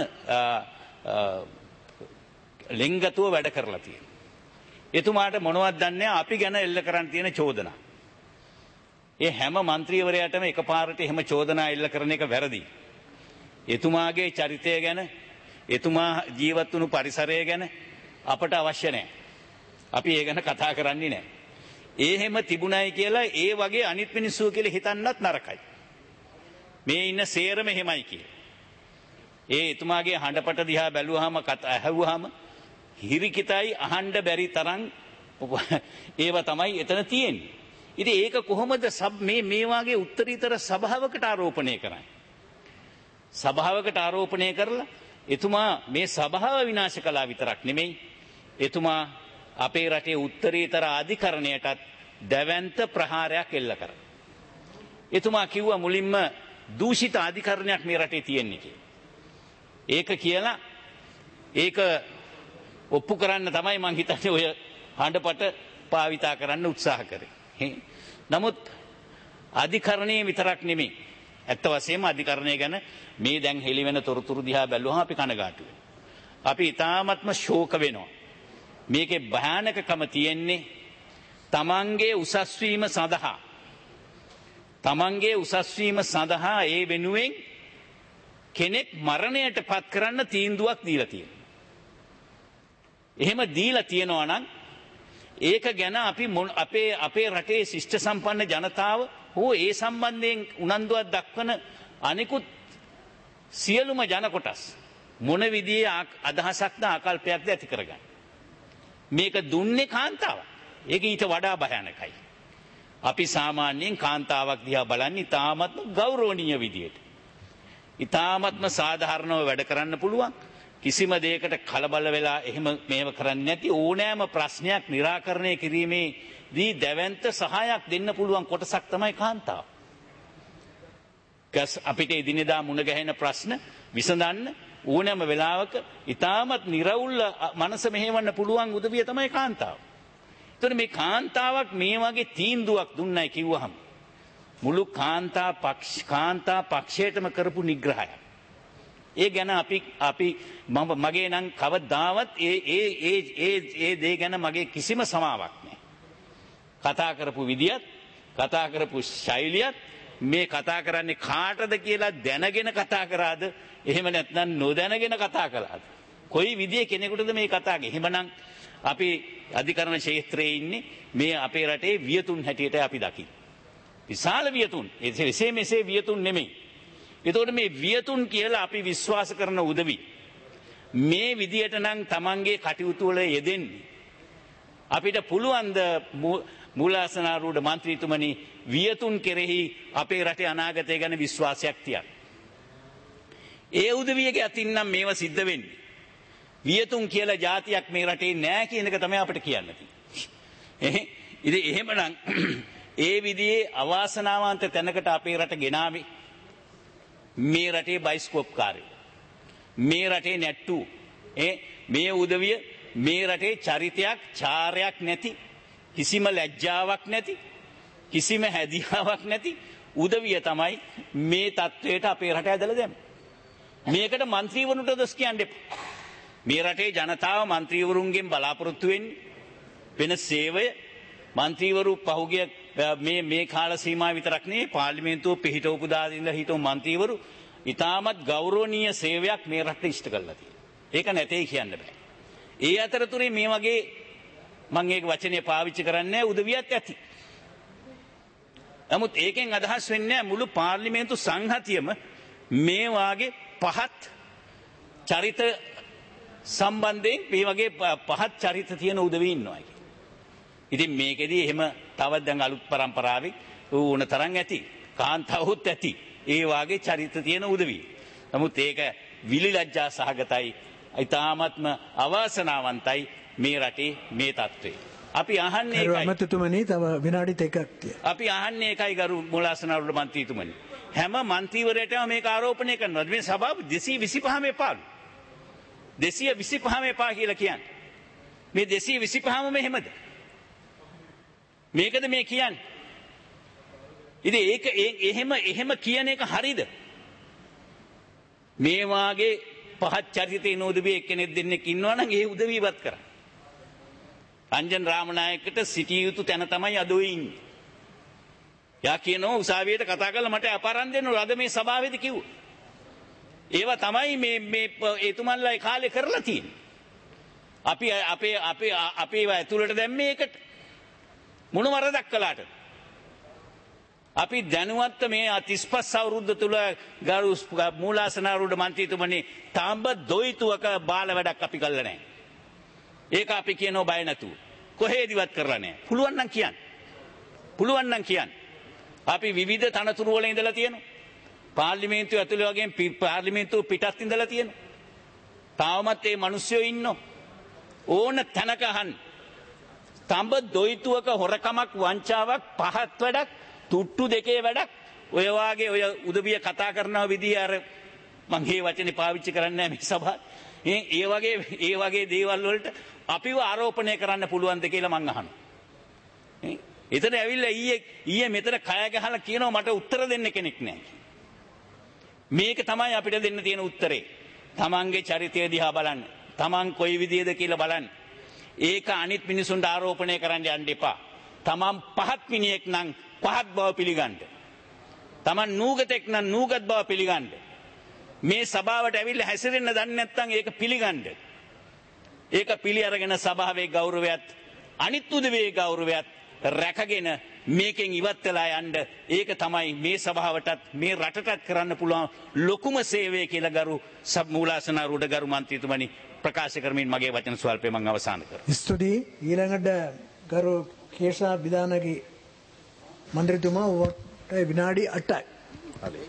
ලෙන්ගතුව වැඩ කරලා තියෙනවා. එතුමාට මොනවද දන්නේ අපි ගැන එල්ල කරන්න තියෙන චෝදනා. ඒ හැම മന്ത്രിවරයාටම එකපාරට එහෙම චෝදනා එල්ල කරන එක වැරදි. එතුමාගේ චරිතය ගැන, එතුමා ජීවත් වුණු පරිසරය ගැන අපට අවශ්‍ය නැහැ. අපි ඒ ගැන කතා කරන්නේ නැහැ. ඒ හැම තිබුණයි කියලා ඒ වගේ අනිත් මිනිස්සු කියලා හිතන්නත් නරකයි. මේ ඉන්න සේරම එහෙමයි කියලා. ඒ එතුමාගේ හඬපට දිහා බැලුවාම කතා ඇහුවාම හිරිකිතයි අහන්න බැරි තරම් ඒව තමයි එතන තියෙන්නේ. ඉතින් ඒක කොහොමද මේ මේ වාගේ උත්තරීතර සභාවකට ආරෝපණය කරන්නේ? සභාවකට ආරෝපණය කරලා එතුමා මේ සභාව විනාශ කළා විතරක් නෙමෙයි, එතුමා අපේ රටේ උත්තරීතර අධිකරණයටත් දැවැන්ත ප්‍රහාරයක් එල්ල කරා. එතුමා කිව්වා මුලින්ම දූෂිත අධිකරණයක් මේ රටේ තියෙන්නේ කියලා. ඒක කියලා ඒක ඔප්පු කරන්න තමයි මං හිතන්නේ ඔය හඬපට පාවිතා කරන්න උත්සාහ කරේ. නමුත් අධිකරණයේ විතරක් නෙමෙයි, ඇත්ත වශයෙන්ම අධිකරණය ගැන මේ දැන් හෙළි වෙන තොරතුරු දිහා බැලුවහම අපි කනගාටු වෙනවා. අපි ඉතාමත්ම ශෝක වෙනවා. මේකේ භයානකකම තියෙන්නේ තමන්ගේ උසස් වීම සඳහා තමන්ගේ උසස් වීම සඳහා ඒ වෙනුවෙන් කෙනෙක් මරණයට පත් කරන්න තීන්දුවක් දීලා තියෙනවා. එහෙම දීලා තියෙනවා නම් ඒක ගැන අපි අපේ අපේ රටේ ශිෂ්ට සම්පන්න ජනතාව හෝ ඒ සම්බන්ධයෙන් උනන්දුවක් දක්වන අනිකුත් සියලුම ජන කොටස් මොන විදිහේ අදහසක්ද ආකල්පයක්ද ඇති කරගන්න. මේක දුන්නේ කාන්තාවක්. ඒක ඊට වඩා භයානකයි. අපි සාමාන්‍යයෙන් කාන්තාවක් දිහා බලන්නේ තාමත්ම ගෞරවනීය විදියට. ඉතාමත්ම සාධාරණව වැඩ කරන්න පුළුවන්. කිසිම දෙයකට කලබල වෙලා එහෙම මේව කරන්නේ නැති ඕනෑම ප්‍රශ්නයක් निराකරණය කිරීමේදී දැවැන්ත සහායක් දෙන්න පුළුවන් කොටසක් තමයි කාන්තාව. කස් අපිට එදිනෙදා මුණ ගැහෙන ප්‍රශ්න විසඳන්න ඕනෑම වෙලාවක ඉතාමත් නිර්වුල් මනස මෙහෙවන්න පුළුවන් උදවිය තමයි කාන්තාව. එතකොට මේ කාන්තාවක් මේ වගේ තීන්දුවක් දුන්නයි කිව්වහම මුළු කාන්තා පක්ෂ කාන්තා පක්ෂයටම කරපු නිග්‍රහයක්. ඒ ගැන අපි අපි මම මගේ නම් කවදාවත් ඒ ඒ ඒ ඒ ඒ දේ ගැන මගේ කිසිම සමාවක් නැහැ. කතා කරපු විදියත්, කතා කරපු ශෛලියත්, මේ කතා කරන්නේ කාටද කියලා දැනගෙන කතා කරාද, එහෙම නැත්නම් නොදැනගෙන කතා කළාද? කොයි විදියේ කෙනෙකුටද මේ කතා කරන්නේ? එහෙමනම් අපි අධිකරණ ක්ෂේත්‍රයේ ඉන්නේ මේ අපේ රටේ වියතුන් හැටියට අපි දකින්නේ. විශාල වියතුන්. එසේ මෙසේ වියතුන් නෙමෙයි. එතකොට මේ වියතුන් කියලා අපි විශ්වාස කරන උදවි මේ විදියට නම් තමන්ගේ කටයුතු වල යෙදෙන්නේ. අපිට පුළුවන් ද මූලාසනාරූඪ මන්ත්‍රීතුමනි වියතුන් කෙරෙහි අපේ රටේ අනාගතය ගැන විශ්වාසයක් තියන්න. ඒ උදවියගේ අතින් නම් මේව සිද්ධ වෙන්නේ. වියතුන් කියලා જાතියක් මේ රටේ නෑ කියන එක තමයි අපිට කියන්න තියෙන්නේ. ඉතින් එහෙමනම් ඒ විදිහේ අවාසනාවන්ත තැනකට අපේ රට ගෙනාවේ මේ රටේ බයිස්කෝප් කාර්යය, මේ රටේ නැට්ටු, ඒ මේ උදවිය මේ රටේ චරිතයක්, චාරයක් නැති, කිසිම ලැජ්ජාවක් නැති කිසිම හැදියාවක් නැති උදවිය තමයි මේ තත්වයට අපේ රට ඇදලා දැම්මේ. මේකට മന്ത്രിවරුන්ට දොස් කියන්න එපා. මේ රටේ ජනතාව മന്ത്രിවරුන්ගෙන් බලාපොරොත්තු වෙන්නේ වෙන සේවය. മന്ത്രിවරු පහුගිය මේ මේ කාල සීමාව විතරක් නෙවෙයි පාර්ලිමේන්තුව පිහිටවපු දාලා ඉඳලා හිටව മന്ത്രിවරු ඉතාමත් ගෞරවනීය සේවයක් මේ රටට ඉෂ්ට කරලා තියෙනවා. ඒක නැtei කියන්න බෑ. ඒ අතරතුරේ මේ වගේ මම ඒක වචනේ පාවිච්චි කරන්නේ උදවියත් ඇති. නමුත් ඒකෙන් අදහස් වෙන්නේ මුළු පාර්ලිමේන්තු සංහතියම මේ වාගේ පහත් චරිත සම්බන්ධයෙන් මේ වගේ පහත් චරිත තියෙන උදවි ඉන්නවා. ඉතින් මේකෙදී එහෙම තවත් දැන් අලුත් પરම්පරාවේ ඕන තරම් ඇති. කාන්තාවුත් ඇති. ඒ වාගේ චරිත තියෙන උදවි. නමුත් ඒක විලිලැජ්ජා සහගතයි. ඊ타ත්ම අවාසනාවන්තයි මේ රටේ මේ තත්ත්වය. අපි අහන්නේ ඒකයි. අමතතුමනි තව විනාඩි දෙකක් තියෙනවා. අපි අහන්නේ ඒකයි ගරු මුලාසනාරුල මන්ත්‍රීතුමනි. හැම මන්ත්‍රීවරයටම මේක ආරෝපණය කරනවා. මේ සභාව දෙසිය විසිපහම එපාලු. දෙසිය විසිපහම එපා කියලා කියන්නේ. මේ දෙසිය විසිපහම මෙහෙමද? මේකද මේ කියන්නේ? ඉතින් ඒක එහෙම එහෙම කියන එක හරිද? මේ වාගේ පහත් චරිතේ නෝදබේ එක්කෙනෙක් දෙන්නෙක් ඉන්නවා නම් ඒ උදවියවත් කරා. රංජන් රාමනායකට සිටිය යුතු තැන තමයි අද ඔය ඉන්නේ. යා කියනවා උසාවියට කතා කරලා මට අපරන් දෙන්න අද මේ සභාවේදී කිව්වා. ඒවා තමයි මේ මේ එතුමන්ලා ඒ කාලේ කරලා තියෙන්නේ. අපි අපේ අපේ අපේ ඒවා ඇතුළට දැම්මේ ඒකට. මොන වරදක් කළාට? අපි දැනුවත් මේ තිස් පහ අවුරුද්ද තුල ගරු මූලාසනාරූඪ මන්ත්‍රීතුමනි තාම්බ දොයිතුවක බාල වැඩක් අපි කළා නැහැ. ඒක අපි කියනවා බය නැතුව. කොහෙදිවත් කරලා නැහැ. පුළුවන් නම් කියන්න. පුළුවන් නම් කියන්න. අපි විවිධ තනතුරු වල ඉඳලා තියෙනවා. පාර්ලිමේන්තුව ඇතුළේ වගේම පාර්ලිමේන්තුව පිටත් ඉඳලා තියෙනවා. තාමත් මේ මිනිස්සුયો ඉන්නෝ. ඕන තැනක අහන්න. තඹ දොයිතුවක හොරකමක් වංචාවක් පහත් වැඩක් තුට්ටු දෙකේ වැඩක් ඔය වාගේ ඔය උදවිය කතා කරනවා විදිය අර මම මේ වචනේ පාවිච්චි කරන්නේ නැහැ මේ සභාවේ. ඒ ඒ වගේ ඒ වගේ දේවල් වලට අපිව ආරෝපණය කරන්න පුළුවන්ද කියලා මං අහනවා. ඈ එතන ඇවිල්ලා ඊයේ ඊයේ මෙතන කය ගහලා කියනවා මට උත්තර දෙන්න කෙනෙක් නැහැ. මේක තමයි අපිට දෙන්න තියෙන උත්තරේ. තමන්ගේ චරිතය දිහා බලන්න. තමන් කොයි විදියද කියලා බලන්න. ඒක අනිත් මිනිසුන්ට ආරෝපණය කරන්න යන්න එපා. තමන් පහත් මිනිහෙක් නම් පහත් බව පිළිගන්න. තමන් නූගතෙක් නම් නූගත් බව පිළිගන්න. මේ සභාවට ඇවිල්ලා හැසිරෙන්න දන්නේ නැත්නම් ඒක පිළිගන්න. ඒක පිළි අරගෙන සභාවේ ගෞරවයත් අනිත් උදවියේ ගෞරවයත් රැකගෙන මේකෙන් ඉවත් වෙලා යන්න. ඒක තමයි මේ සභාවටත් මේ රටටත් කරන්න පුළුවන් ලොකුම සේවය කියලා ගරු මූලාසනාරූඪ ගරු මන්ත්‍රීතුමනි ප්‍රකාශ කරමින් මගේ වචන ස්වල්පය මම අවසන් කරනවා. ස්තුතියි. ඊළඟට ගරු කේශා විදානගේ මන්ත්‍රීතුමා ඔබට විනාඩි අටයි. හරි.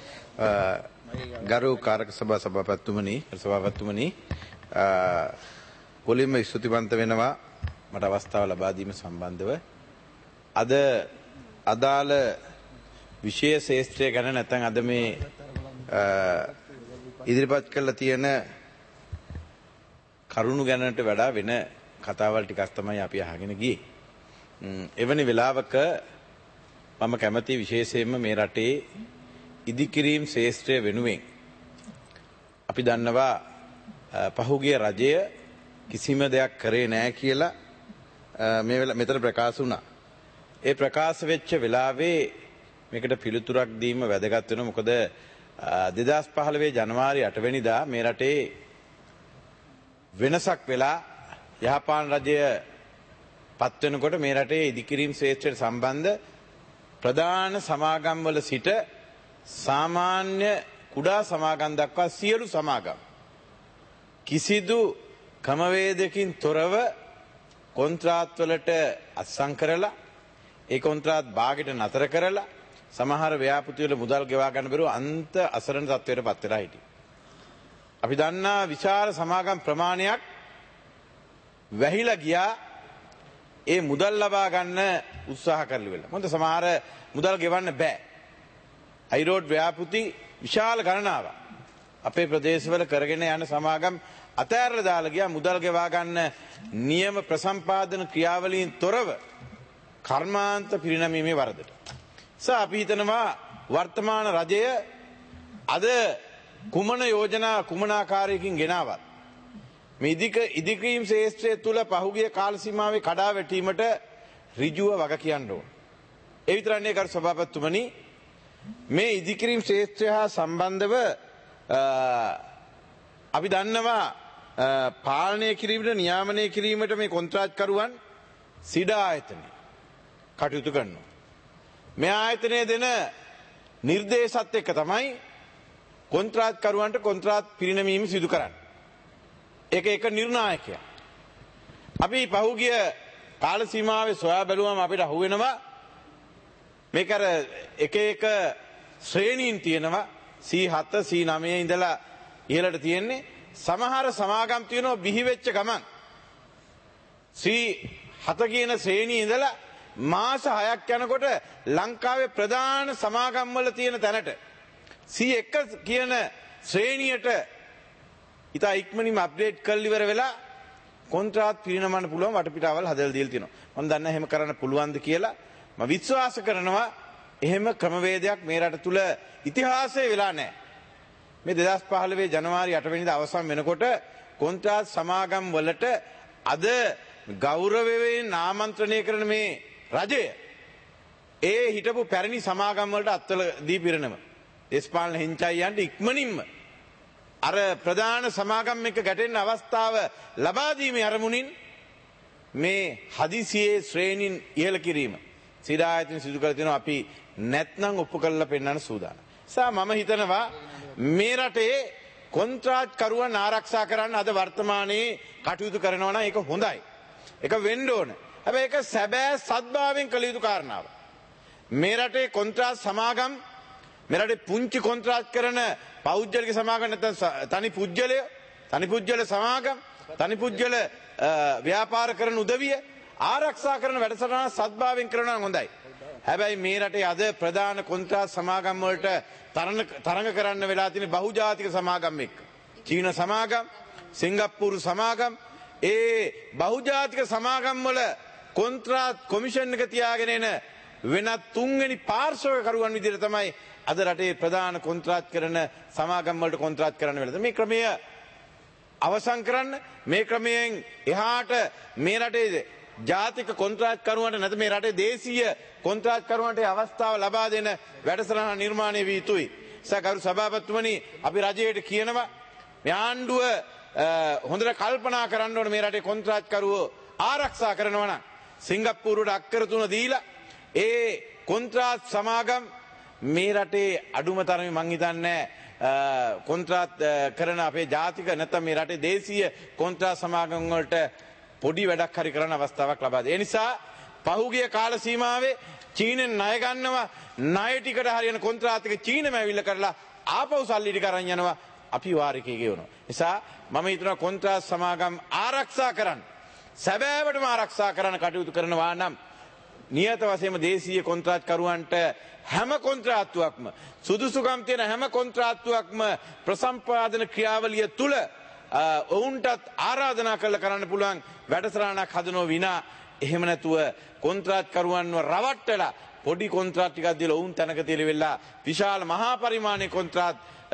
ගරු කාරක සභා සභාපතිතුමනි සභාපතිතුමනි මුලින්ම ස්තුතිවන්ත වෙනවා මට අවස්ථාව ලබා දීම සම්බන්ධව. අද අදාළ විශේෂ ශාස්ත්‍රය ගැන නැත්නම් අද මේ ඉදිරිපත් කරලා තියෙන කරුණු ගැනට වඩා වෙන කතාවල් ටිකක් තමයි අපි අහගෙන ගියේ. එවැනි වෙලාවක මම කැමති විශේෂයෙන්ම මේ රටේ ඉදිකිරීම් ශාස්ත්‍රය වෙනුවෙන් අපි දන්නවා පහුගිය රජය කිසිම දෙයක් කරේ නැහැ කියලා මේ මෙතන ප්‍රකාශ වුණා. ඒ ප්‍රකාශ වෙච්ච වෙලාවේ මේකට පිළිතුරක් දීම වැදගත් වෙනවා. මොකද දෙදාස් පහළොව ජනවාරි අට වෙනිදා මේ රටේ වෙනසක් වෙලා යහපාන රජය පත් වෙනකොට මේ රටේ ඉදිකිරීම් ශාස්ත්‍රයට සම්බන්ධ ප්‍රධාන සමාගම් වල සිට සාමාන්‍ය කුඩා සමාගම් දක්වා සියලු සමාගම් කිසිදු ක්‍රමවේදකින් තොරව කොන්ත්‍රාත් වලට අත්සන් කරලා ඒ කොන්ත්‍රාත් භාගයට නතර කරලා සමහර ව්‍යාපෘති වල මුදල් ගෙවා ගන්න බැරුව අන්ත අසරණ තත්ත්වයට පත් වෙලා හිටියේ. අපි දන්නා විශාල සමාගම් ප්‍රමාණයක් වැහිලා ගියා ඒ මුදල් ලබා ගන්න උත්සාහ කරලා වෙලා. මොකද සමහර මුදල් ගෙවන්න බෑ. අයිරෝඩ් ව්‍යාපෘති විශාල ගණනාවක් අපේ ප්‍රදේශවල කරගෙන යන සමාගම් අතෑරලා දාලා ගියා මුදල් ගෙවා ගන්න නියම ප්‍රසම්පාදන ක්‍රියාවලීන් තොරව කර්මාන්ත පිරිනැමීමේ වරදට. ස අපි හිතනවා වර්තමාන රජය අද කුමන යෝජනා කුමනාකාරයකින් ගෙනාවත් මේ ඉදික ඉදිකිරීම් ශේෂ්ත්‍රය තුළ පහුගිය කාල සීමාවේ කඩා වැටීමට ඍජුව වග කියන්න ඕන. ඒ විතරක් නෙවෙයි කරු සභාපතිතුමනි මේ ඉදිකිරීම් ශේෂ්ත්‍රය හා සම්බන්ධව අපි දන්නවා පාලනය කිරීමට නියාමනය කිරීමට මේ කොන්ත්‍රාත්කරුවන් සිඩ ආයතනය කටයුතු කරනවා. මේ ආයතනය දෙන නිර්දේශත් එක්ක තමයි කොන්ත්‍රාත්කරුවන්ට කොන්ත්‍රාත් පිරිනැමීම සිදු කරන්නේ. ඒක එක නිර්ණායකයක්. අපි පහුගිය කාල සීමාවේ සොයා බැලුවම අපිට අහුවෙනවා මේක අර එක එක ශ්‍රේණීන් තියෙනවා සී හත සී නවය ඉඳලා ඉහළට තියෙන්නේ. සමහර සමාගම් තියෙනවා බිහි වෙච්ච ගමන් සී හත කියන ශ්‍රේණියේ ඉඳලා මාස හයක් යනකොට ලංකාවේ ප්‍රධාන සමාගම් වල තියෙන තැනට සී එක කියන ශ්‍රේණියට ඉතා ඉක්මනින්ම අප්ඩේට් කරලා ඉවර වෙලා කොන්ත්‍රාත් පිරිනමන්න පුළුවන් වටපිටාවල් හදලා දීලා තියෙනවා. මම දන්නේ එහෙම කරන්න පුළුවන්ද කියලා. මම විශ්වාස කරනවා එහෙම ක්‍රමවේදයක් මේ රට තුල ඉතිහාසයේ වෙලා නැහැ. මේ දෙදහස් පහළොව ජනවාරි අට වෙනිදා අවසන් වෙනකොට කොන්ත්‍රාත් සමාගම් වලට අද ගෞරවයෙන් ආමන්ත්‍රණය කරන මේ රජය ඒ හිටපු පැරණි සමාගම් වලට අත්වල දී පිරෙනම දේශපාලන හිංචයියන්ට ඉක්මනින්ම අර ප්‍රධාන සමාගම් එක්ක ගැටෙන්න අවස්ථාව ලබා දීමේ අරමුණින් මේ හදිසියේ ශ්‍රේණීන් ඉහළ කිරීම සිරායතන සිදු කර තිනවා. අපි නැත්නම් ඔප්පු කරලා පෙන්වන්න සූදානම්. සා මම හිතනවා මේ රටේ කොන්ත්‍රාත්කරුවන් ආරක්ෂා කරන්න අද වර්තමානයේ කටයුතු කරනවා නම් ඒක හොඳයි. ඒක වෙන්න ඕන. හැබැයි ඒක සැබෑ සත්භාවයෙන් කළ යුතු කාරණාවක්. මේ රටේ කොන්ත්‍රාත් සමාගම් මේ රටේ පුංචි කොන්ත්‍රාත් කරන පෞද්ගලික සමාගම් නැත්නම් තනි පුජ්‍යලය තනි පුජ්‍යල සමාගම් තනි පුජ්‍යල ව්‍යාපාර කරන උදවිය ආරක්ෂා කරන වැඩසටහන සත්භාවයෙන් කරනවා නම් හොඳයි. හැබැයි මේ රටේ අද ප්‍රධාන කොන්ත්‍රාත් සමාගම් වලට තරඟ කරන්න වෙලා තියෙන බහුජාතික සමාගම් එක්ක චීන සමාගම් සිංගප්පූරු සමාගම් ඒ බහුජාතික සමාගම් වල කොන්ත්‍රාත් කොමිෂන් එක තියාගෙන එන වෙනත් තුන්වෙනි පාර්ශවකරුවන් විදිහට තමයි අද රටේ ප්‍රධාන කොන්ත්‍රාත් කරන සමාගම් වලට කොන්ත්‍රාත් කරන්න වෙලා. මේ ක්‍රමය අවසන් කරන්න මේ ක්‍රමයෙන් එහාට මේ රටේ ජාතික කොන්ත්‍රාත්කරුවන්ට නැත්නම් මේ රටේ දේශීය කොන්ත්‍රාත්කරුවන්ට අවස්ථාව ලබා දෙන වැඩසටහන නිර්මාණය වී යුතුයි. සකරු සභාපතිතුමනි අපි රජයට කියනවා මේ ආණ්ඩුව හොඳට කල්පනා කරන්න ඕනේ මේ රටේ කොන්ත්‍රාත්කරුවෝ ආරක්ෂා කරනවා නම් සිංගප්පූරුවට අක්කර තුන දීලා ඒ කොන්ත්‍රාත් සමාගම් මේ රටේ අඩුම තරමේ මං හිතන්නේ කොන්ත්‍රාත් කරන අපේ ජාතික නැත්නම් මේ රටේ දේශීය කොන්ත්‍රාත් සමාගම් වලට පොඩි වැඩක් හරි කරන්න අවස්ථාවක් ලබා දෙයි. ඒ නිසා පහුගිය කාල සීමාවේ චීනෙන් ණය ගන්නවා ණය ටිකට හරියන කොන්ත්‍රාත් එක චීනෙම ඇවිල්ලා කරලා ආපහු සල්ලි ටික අරන් යනවා අපි වාරිකේ ගෙවනවා. නිසා මම හිතනවා කොන්ත්‍රාත් සමාගම් ආරක්ෂා කරන්න සැබෑවටම ආරක්ෂා කරන්න කටයුතු කරනවා නම් නියත වශයෙන්ම දේශීය කොන්ත්‍රාත්කරුවන්ට හැම කොන්ත්‍රාත්තුවක්ම සුදුසුකම් තියෙන හැම කොන්ත්‍රාත්තුවක්ම ප්‍රසම්පාදන ක්‍රියාවලිය තුල ඔවුන්ටත් ආරාධනා කරලා කරන්න පුළුවන් වැඩසටහනක් හදනව විනා එහෙම නැතුව කොන්ත්‍රාත්කරුවන්ව රවට්ටලා පොඩි කොන්ත්‍රාත් ටිකක් දීලා ඔවුන් තැනක තියලා වෙලා විශාල මහා පරිමාණයේ කොන්ත්‍රාත්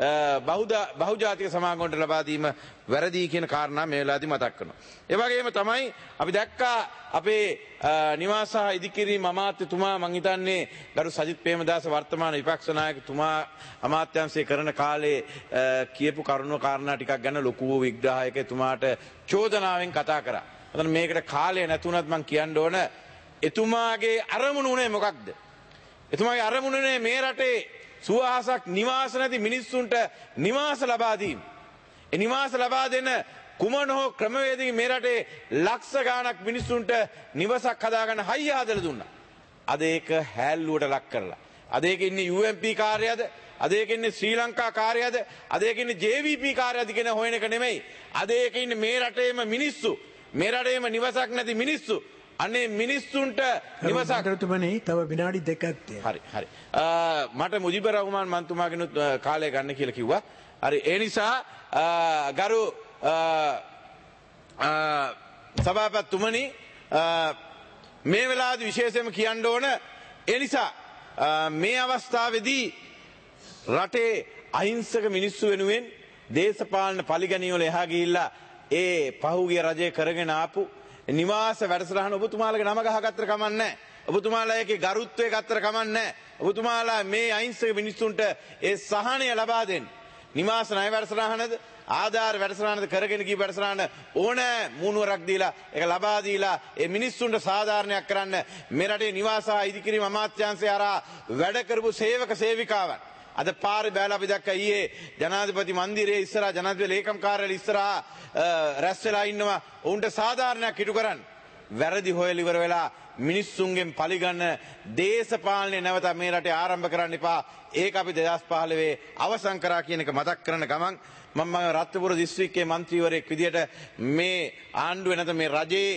බහුජාතික සමාගමකට ලබා දීම වැරදි කියන කාරණා මේ වෙලාවේදී මතක් කරනවා. ඒ වගේම තමයි අපි දැක්කා අපේ නිවාස සහ ඉදිකිරීම අමාත්‍යතුමා මං හිතන්නේ ගරු සජිත් ප්‍රේමදාස වර්තමාන විපක්ෂ නායකතුමා අමාත්‍යාංශය කරන කාලේ කියපු කරුණු කාරණා ටිකක් ගැන ලොකු විග්‍රහයක එතුමාට චෝදනාවෙන් කතා කරා. අතන මේකට කාලය නැතුණත් මං කියන්න ඕන එතුමාගේ අරමුණ උනේ මොකක්ද? එතුමාගේ අරමුණ උනේ මේ රටේ සුවහසක් නිවාස නැති මිනිස්සුන්ට නිවාස ලබා දීම. ඒ නිවාස ලබා දෙන කුමන හෝ ක්‍රමවේදකින් මේ රටේ ලක්ෂ ගාණක් මිනිස්සුන්ට නිවසක් හදාගන්න හයිය හදලා දුන්නා. අද ඒක හැල්ලුවට ලක් කරලා. අද ඒක ඉන්නේ යූ එම් පී කාර්යයද? අද ඒක ඉන්නේ ශ්‍රී ලංකා කාර්යයද? අද ඒක ඉන්නේ ජේ වී පී කාර්යයද කියන හොයන එක නෙමෙයි. අද ඒක ඉන්නේ මේ රටේම මිනිස්සු. මේ රටේම නිවසක් නැති මිනිස්සු. අනේ මිනිස්සුන්ට නිවසක් තුමනි තව විනාඩි දෙකක් තියෙනවා. හරි හරි. මට මුජිබුර් රහ්මාන් මන්තුමාගෙනුත් කාලය ගන්න කියලා කිව්වා. හරි ඒ නිසා ගරු සභාපතිතුමනි මේ වෙලාවේදී විශේෂයෙන්ම කියන්න ඕන ඒ නිසා මේ අවස්ථාවේදී රටේ අහිංසක මිනිස්සු වෙනුවෙන් දේශපාලන පරිගණිය වල එහා ගිහිල්ලා ඒ පහුගිය රජය කරගෙන ආපු නිවාස වැඩසටහන ඔබතුමාලගේ නම ගහගත්තට කමක් නැහැ. ඔබතුමාලා ඒකේ ගරුත්වය ගත්තට කමක් නැහැ. ඔබතුමාලා මේ අහිංසක මිනිස්සුන්ට ඒ සහනය ලබා දෙන්න. නිවාස ණය වැඩසටහනද ආධාර වැඩසටහනද කරගෙන ගිය වැඩසටහන ඕන මූණුවරක් දීලා ඒක ලබා දීලා ඒ මිනිස්සුන්ට සාධාරණයක් කරන්න මේ රටේ නිවාස ඉදිකිරීම අමාත්‍යාංශය හරහා වැඩ කරපු සේවක සේවිකාවන් අද පාරේ බැලලා අපි දැක්ක ඊයේ ජනාධිපති මන්දිරයේ ඉස්සරහා ජනාධිපති ලේකම් කාර්යාලය ඉස්සරහා රැස් වෙලා ඉන්නවා උන්ට සාධාරණයක් ඉටු කරන්න. වැරදි හොයලා ඉවර වෙලා මිනිස්සුන්ගෙන් පරිගන්න දේශපාලනය නැවත මේ රටේ ආරම්භ කරන්න එපා. ඒක අපි දෙදහස් පහළොව අවසන් කරා කියන එක මතක් කරන ගමන් මම රත්නපුර දිස්ත්‍රික්කයේ මන්ත්‍රීවරයෙක් විදියට මේ ආණ්ඩුවේ නැත්නම් මේ රජයේ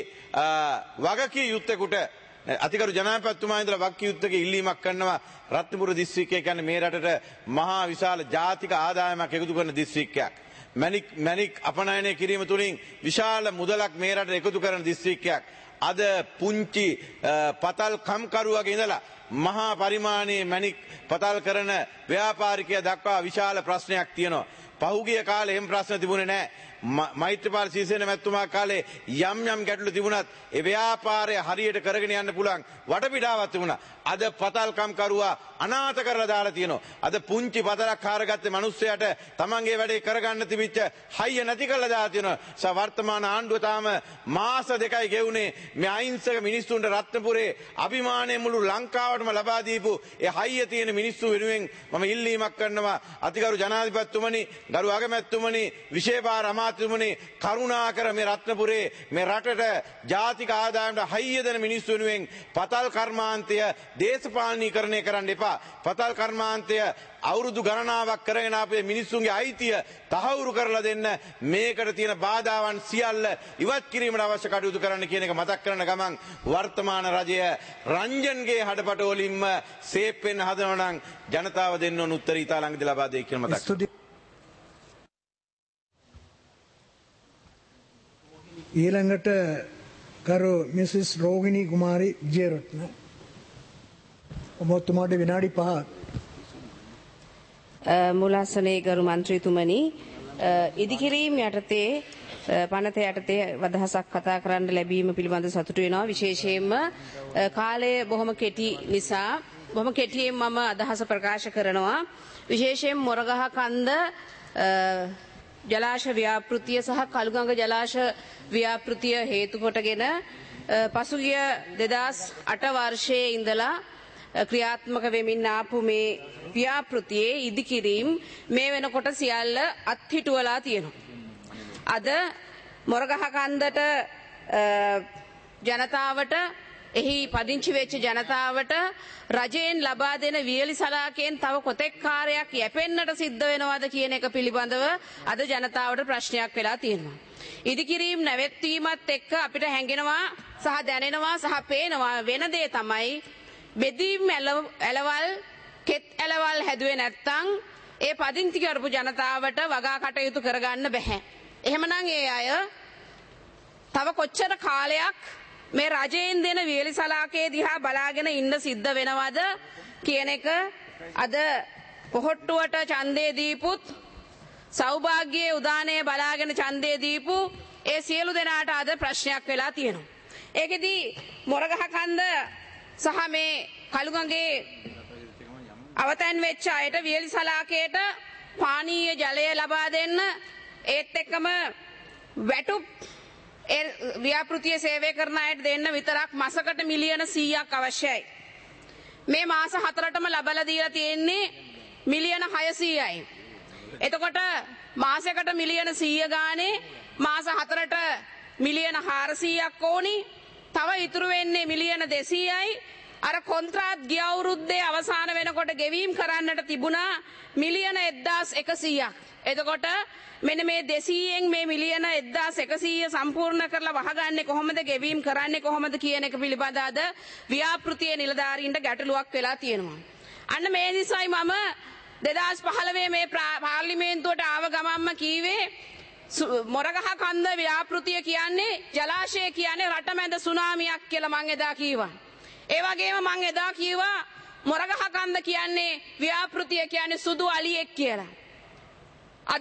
වගකී යුත්තේකට අතිගරු ජනාධිපතිතුමා ඉදලා වගකී යුත්තක ඉල්ලීමක් කරනවා. රත්නපුර දිස්ත්‍රික්කය කියන්නේ මේ රටට මහා විශාල ජාතික ආදායමක් එකතු කරන දිස්ත්‍රික්කයක්. මැණික් මැණික් අපනයනය කිරීම තුළින් විශාල මුදලක් මේ රටට එකතු කරන දිස්ත්‍රික්කයක්. අද පුංචි පතල් කම්කරුවගේ ඉඳලා මහා පරිමාණයේ මැණික් පතල් කරන ව්‍යාපාරිකයා දක්වා විශාල ප්‍රශ්නයක් තියෙනවා. පහුගිය කාලේ එහෙම ප්‍රශ්න තිබුණේ නැහැ. මෛත්‍රීපාල සිරිසේන මැතිතුමා කාලේ යම් යම් ගැටලු තිබුණත් ඒ ව්‍යාපාරය හරියට කරගෙන යන්න පුළුවන් වටපිටාවක් තිබුණා. අද පතල්කම් කරුවා අනාථ කරලා දාලා තියෙනවා. අද පුංචි පතලක් හාරගත්තේ මිනිස්සයාට තමන්ගේ වැඩේ කරගන්න තිබිච්ච හයිය නැති කරලා දාලා තියෙනවා. සා වර්තමාන ආණ්ඩුව තාම මාස දෙකයි ගෙවුනේ මේ අහිංසක මිනිස්සුන්ට රත්නපුරේ අභිමානයේ මුළු ලංකාවටම ලබා දීපු ඒ හයිය තියෙන මිනිස්සු වෙනුවෙන් මම ඉල්ලීමක් කරනවා. අතිගරු ජනාධිපතිතුමනි, ගරු අගමැතිතුමනි, විශේෂ අමාත්‍යතුමනි, කරුණාකර මේ රත්නපුරේ මේ රටට ජාතික ආදායමට හයිය දෙන මිනිස්සු වෙනුවෙන් පතල් කර්මාන්තය දේශපාලනීකරණය කරන්න එපා. පතල් කර්මාන්තය අවුරුදු ගණනාවක් කරගෙන අපේ මිනිස්සුන්ගේ අයිතිය තහවුරු කරලා දෙන්න මේකට තියෙන බාධාවන් සියල්ල ඉවත් කිරීමට අවශ්‍ය කටයුතු කරන්න කියන එක මතක් කරන ගමන් වර්තමාන රජය රංජන්ගේ හඩපට වලින්ම සේප් වෙන්න හදනවා නම් ජනතාව දෙන්න ඕන උත්තර ඊට ළඟදී ලබා දෙයි කියලා මතක් කරනවා. ඊළඟට කරු මිසිස් රෝගිනී කුමාරි විජේරත්න ඔබතුමාට විනාඩි පහක්. මුලාසනේ ගරු මන්ත්‍රීතුමනි, ඉදිකිරීම යටතේ පනත යටතේ වදහසක් කතා කරන්න ලැබීම පිළිබඳ සතුටු වෙනවා. විශේෂයෙන්ම කාලය බොහොම කෙටි නිසා බොහොම කෙටියෙන් මම අදහස ප්‍රකාශ කරනවා. විශේෂයෙන් මොරගහ කන්ද ජලාශ ව්‍යාපෘතිය සහ කළුගඟ ජලාශ ව්‍යාපෘතිය හේතු කොටගෙන පසුගිය දෙදහස් අට වර්ෂයේ ඉඳලා ක්‍රියාත්මක වෙමින් ආපු මේ ව්‍යාපෘතියේ ඉදිකිරීම මේ වෙනකොට සියල්ල අත්හිටුවලා තියෙනවා. අද මොරගහ කන්දට ජනතාවට එහි පදිංචි වෙච්ච ජනතාවට රජයෙන් ලබා දෙන වියලි සලාකයෙන් තව කොතෙක් කාර්යයක් යැපෙන්නට සිද්ධ වෙනවද කියන එක පිළිබඳව අද ජනතාවට ප්‍රශ්නයක් වෙලා තියෙනවා. ඉදිකිරීම නැවැත්වීමත් එක්ක අපිට හැඟෙනවා සහ දැනෙනවා සහ පේනවා වෙන දේ තමයි බෙදීම් ඇලවල් කෙත් ඇලවල් හැදුවේ නැත්තම් ඒ පදිංචි කරපු ජනතාවට වගා කටයුතු කරගන්න බැහැ. එහෙමනම් ඒ අය තව කොච්චර කාලයක් මේ රජයෙන් දෙන වියලි සලාකයේ දිහා බලාගෙන ඉන්න සිද්ධ වෙනවද කියන එක අද පොහොට්ටුවට ඡන්දේ දීපුත් සෞභාග්‍යයේ උදානයේ බලාගෙන ඡන්දේ දීපු ඒ සියලු දෙනාට අද ප්‍රශ්නයක් වෙලා තියෙනවා. ඒකෙදි මොරගහ කන්ද සහ මේ කළුගඟේ අවතැන් වෙච්ච අයට වියලි සලාකයට පානීය ජලය ලබා දෙන්න ඒත් එක්කම වැටුප් ඒ ව්‍යාපෘතිය සේවය කරන අයට දෙන්න විතරක් මාසකට මිලියන සීයක් අවශ්‍යයි. මේ මාස හතරටම ලබලා දීලා තියෙන්නේ මිලියන හයසීයයි. එතකොට මාසයකට මිලියන සීය ගානේ මාස හතරට මිලියන හාරසීයක් ඕනි. තව ඉතුරු වෙන්නේ මිලියන දෙසීයයි. අර කොන්ත්‍රාත් ගිය අවුරුද්දේ අවසාන වෙනකොට ගෙවීම් කරන්නට තිබුණා මිලියන එක්දාස් එකසීයක්. එතකොට මෙන්න මේ දෙසීයෙන් මේ මිලියන එක්දාස් එකසීය සම්පූර්ණ කරලා වහගන්නේ කොහොමද, ගෙවීම් කරන්නේ කොහොමද කියන එක පිළිබඳ අද ව්‍යාපෘතියේ නිලධාරීන්ට ගැටලුවක් වෙලා තියෙනවා. අන්න මේ නිසායි මම දෙදහස් පහළොව මේ පාර්ලිමේන්තුවට ආව ගමන්ම කීවේ මොරගහ කන්ද ව්‍යාපෘතිය කියන්නේ ජලාශය කියන්නේ රටමැද සුනාමියක් කියලා මං එදා කීවා. ඒ වගේම මං එදා කීවා මොරගහ කන්ද කියන්නේ ව්‍යාපෘතිය කියන්නේ සුදු අලියෙක් කියලා. අද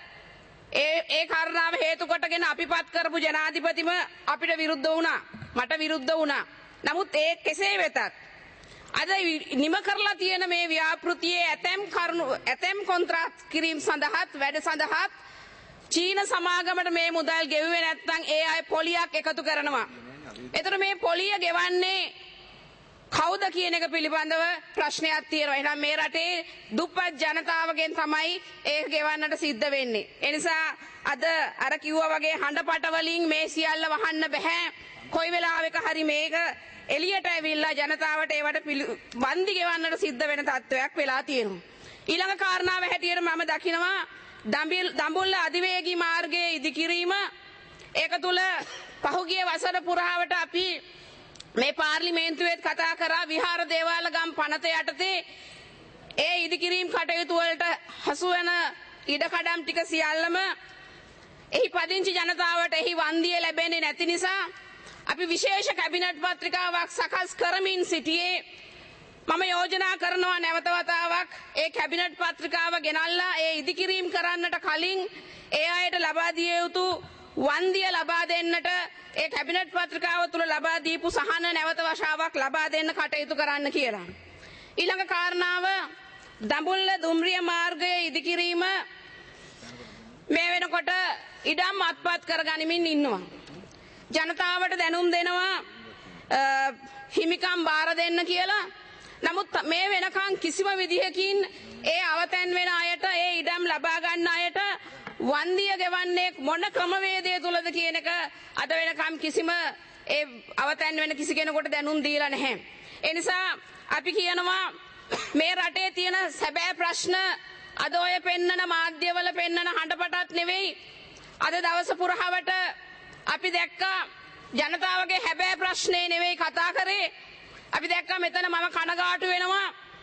ඒ ඒ කාරණාව හේතු කොටගෙන අපිපත් කරපු ජනාධිපතිම අපිට විරුද්ධ වුණා. මට විරුද්ධ වුණා. නමුත් ඒ කෙසේ වෙතත් අද නිම කරලා තියෙන මේ ව්‍යාපෘතියේ ඇතැම් කරුණු ඇතැම් කොන්ත්‍රාත් කිරීම සඳහාත් වැඩ සඳහාත් චීන සමාගමට මේ මුදල් ගෙවුවේ නැත්නම් ඒ අය පොලියක් එකතු කරනවා. ඒතර මේ පොලිය ගෙවන්නේ කවුද කියන එක පිළිබඳව ප්‍රශ්නයක් තියෙනවා. එහෙනම් මේ රටේ දුප්පත් ජනතාවගෙන් තමයි ඒක ගෙවන්නට සිද්ධ වෙන්නේ. ඒ නිසා අද අර කිව්වා වගේ හඬපට වලින් මේ සියල්ල වහන්න බෑ. කොයි වෙලාවක හරි මේක එළියට ඇවිල්ලා ජනතාවට ඒවට වන්දි ගෙවන්නට සිද්ධ වෙන තත්ත්වයක් වෙලා තියෙනවා. ඊළඟ කාරණාව හැටියට මම දකිනවා දඹුල්ල අධිවේගී මාර්ගයේ ඉදිකිරීම. ඒක තුල පහුගිය වසර පුරාවට අපි මේ පාර්ලිමේන්තුවේත් කතා කරා විහාර දේවාල ගම් පනත යටතේ ඒ ඉදිකිරීම් කටයුතු වලට හසු වෙන ඉඩකඩම් ටික සියල්ලම එහි පදිංචි ජනතාවට එහි වන්දිය ලැබෙන්නේ නැති නිසා අපි විශේෂ කැබිනට් පත්‍රිකාවක් සකස් කරමින් සිටියේ. මම යෝජනා කරනවා නැවත වතාවක් ඒ කැබිනට් පත්‍රිකාව ගෙනල්ලා ඒ ඉදිකිරීම් කරන්නට කලින් ඒ අයට ලබා දිය යුතු වන්දිය ලබා දෙන්නට ඒ කැබිනට් පත්‍රිකාව තුළ ලබා දීපු සහන නැවත වශාවක් ලබා දෙන්න කටයුතු කරන්න කියලා. ඊළඟ කාරණාව දඹුල්ල දුම්රිය මාර්ගයේ ඉදිකිරීම මේ වෙනකොට ඉඩම් අත්පත් කරගනිමින් ඉන්නවා. ජනතාවට දැනුම් දෙනවා හිමිකම් බාර දෙන්න කියලා. නමුත් මේ වෙනකන් කිසිම විදිහකින් ඒ අවතැන් වෙන අයට ඒ ඉඩම් ලබා ගන්න අයට වන්දිය ගෙවන්නේ මොන ක්‍රමවේදය තුලද කියන එක අද වෙනකම් කිසිම ඒ අවතැන් වෙන කිසි කෙනෙකුට දැනුම් දීලා නැහැ. ඒ නිසා අපි කියනවා මේ රටේ තියෙන සැබෑ ප්‍රශ්න අද ඔය පෙන්නන මාධ්‍යවල පෙන්නන හඬපටත් නෙවෙයි. අද දවස පුරාවට අපි දැක්කා ජනතාවගේ හැබෑ ප්‍රශ්නේ නෙවෙයි කතා කරේ. අපි දැක්කා මෙතන මම කනගාටු වෙනවා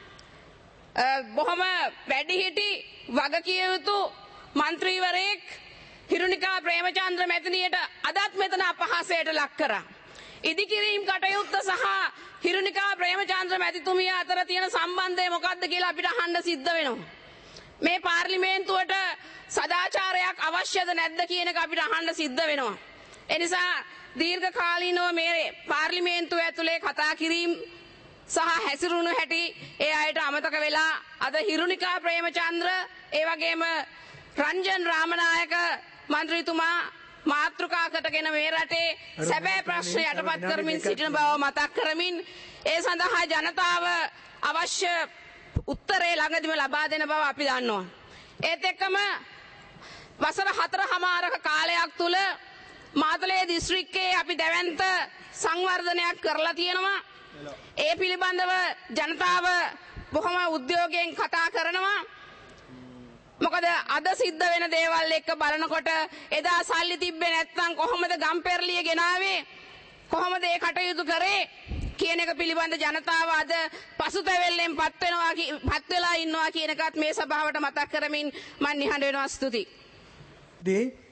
බොහොම වැඩිහිටි වගකිය යුතු මන්ත්‍රීවරයෙක් හිරුනිකා ප්‍රේමචන්ද්‍ර මැතිණියට අදත් මෙතන අපහාසයට ලක් කරා. ඉදිකිරීම් කටයුත්ත සහ හිරුනිකා ප්‍රේමචන්ද්‍ර මැතිතුමිය අතර තියෙන සම්බන්ධය මොකක්ද කියලා අපිට අහන්න සිද්ධ වෙනවා. මේ පාර්ලිමේන්තුවට සදාචාරයක් අවශ්‍යද නැද්ද කියන එක අපිට අහන්න සිද්ධ වෙනවා. ඒ නිසා දීර්ඝ කාලීනව මේ පාර්ලිමේන්තුව ඇතුලේ කතා කිරීම සහ හැසිරුණු හැටි ඒ අයට අමතක වෙලා අද හිරුනිකා ප්‍රේමචන්ද්‍ර ඒ වගේම රංජන් රාමනායක මන්ත්‍රීතුමා මාතෘකා කොටගෙන මේ රටේ සැබෑ ප්‍රශ්න යටපත් කරමින් සිටින බව මතක් කරමින් ඒ සඳහා ජනතාව අවශ්‍ය උත්තරේ ළඟදිම ලබා දෙන බව අපි දන්නවා. ඒත් එක්කම වසර හතරමාරක කාලයක් තුල මාතලේ දිස්ත්‍රික්කයේ අපි දැවැන්ත සංවර්ධනයක් කරලා තියෙනවා. ඒ පිළිබඳව ජනතාව බොහොම උද්‍යෝගයෙන් කතා කරනවා. මොකද අද සිද්ධ වෙන දේවල් එක්ක බලනකොට එදා සල්ලි තිබ්බේ නැත්නම් කොහොමද ගම්පෙරළිය ගෙනාවේ? කොහොමද ඒ කටයුතු කරේ කියන එක පිළිබඳ ජනතාව අද පසුතැවෙල්ලෙන් පත් වෙනවා පත් වෙලා ඉන්නවා කියන එකත් මේ සභාවට මතක් කරමින් මම නිහඬ වෙනවා. ස්තුතියි.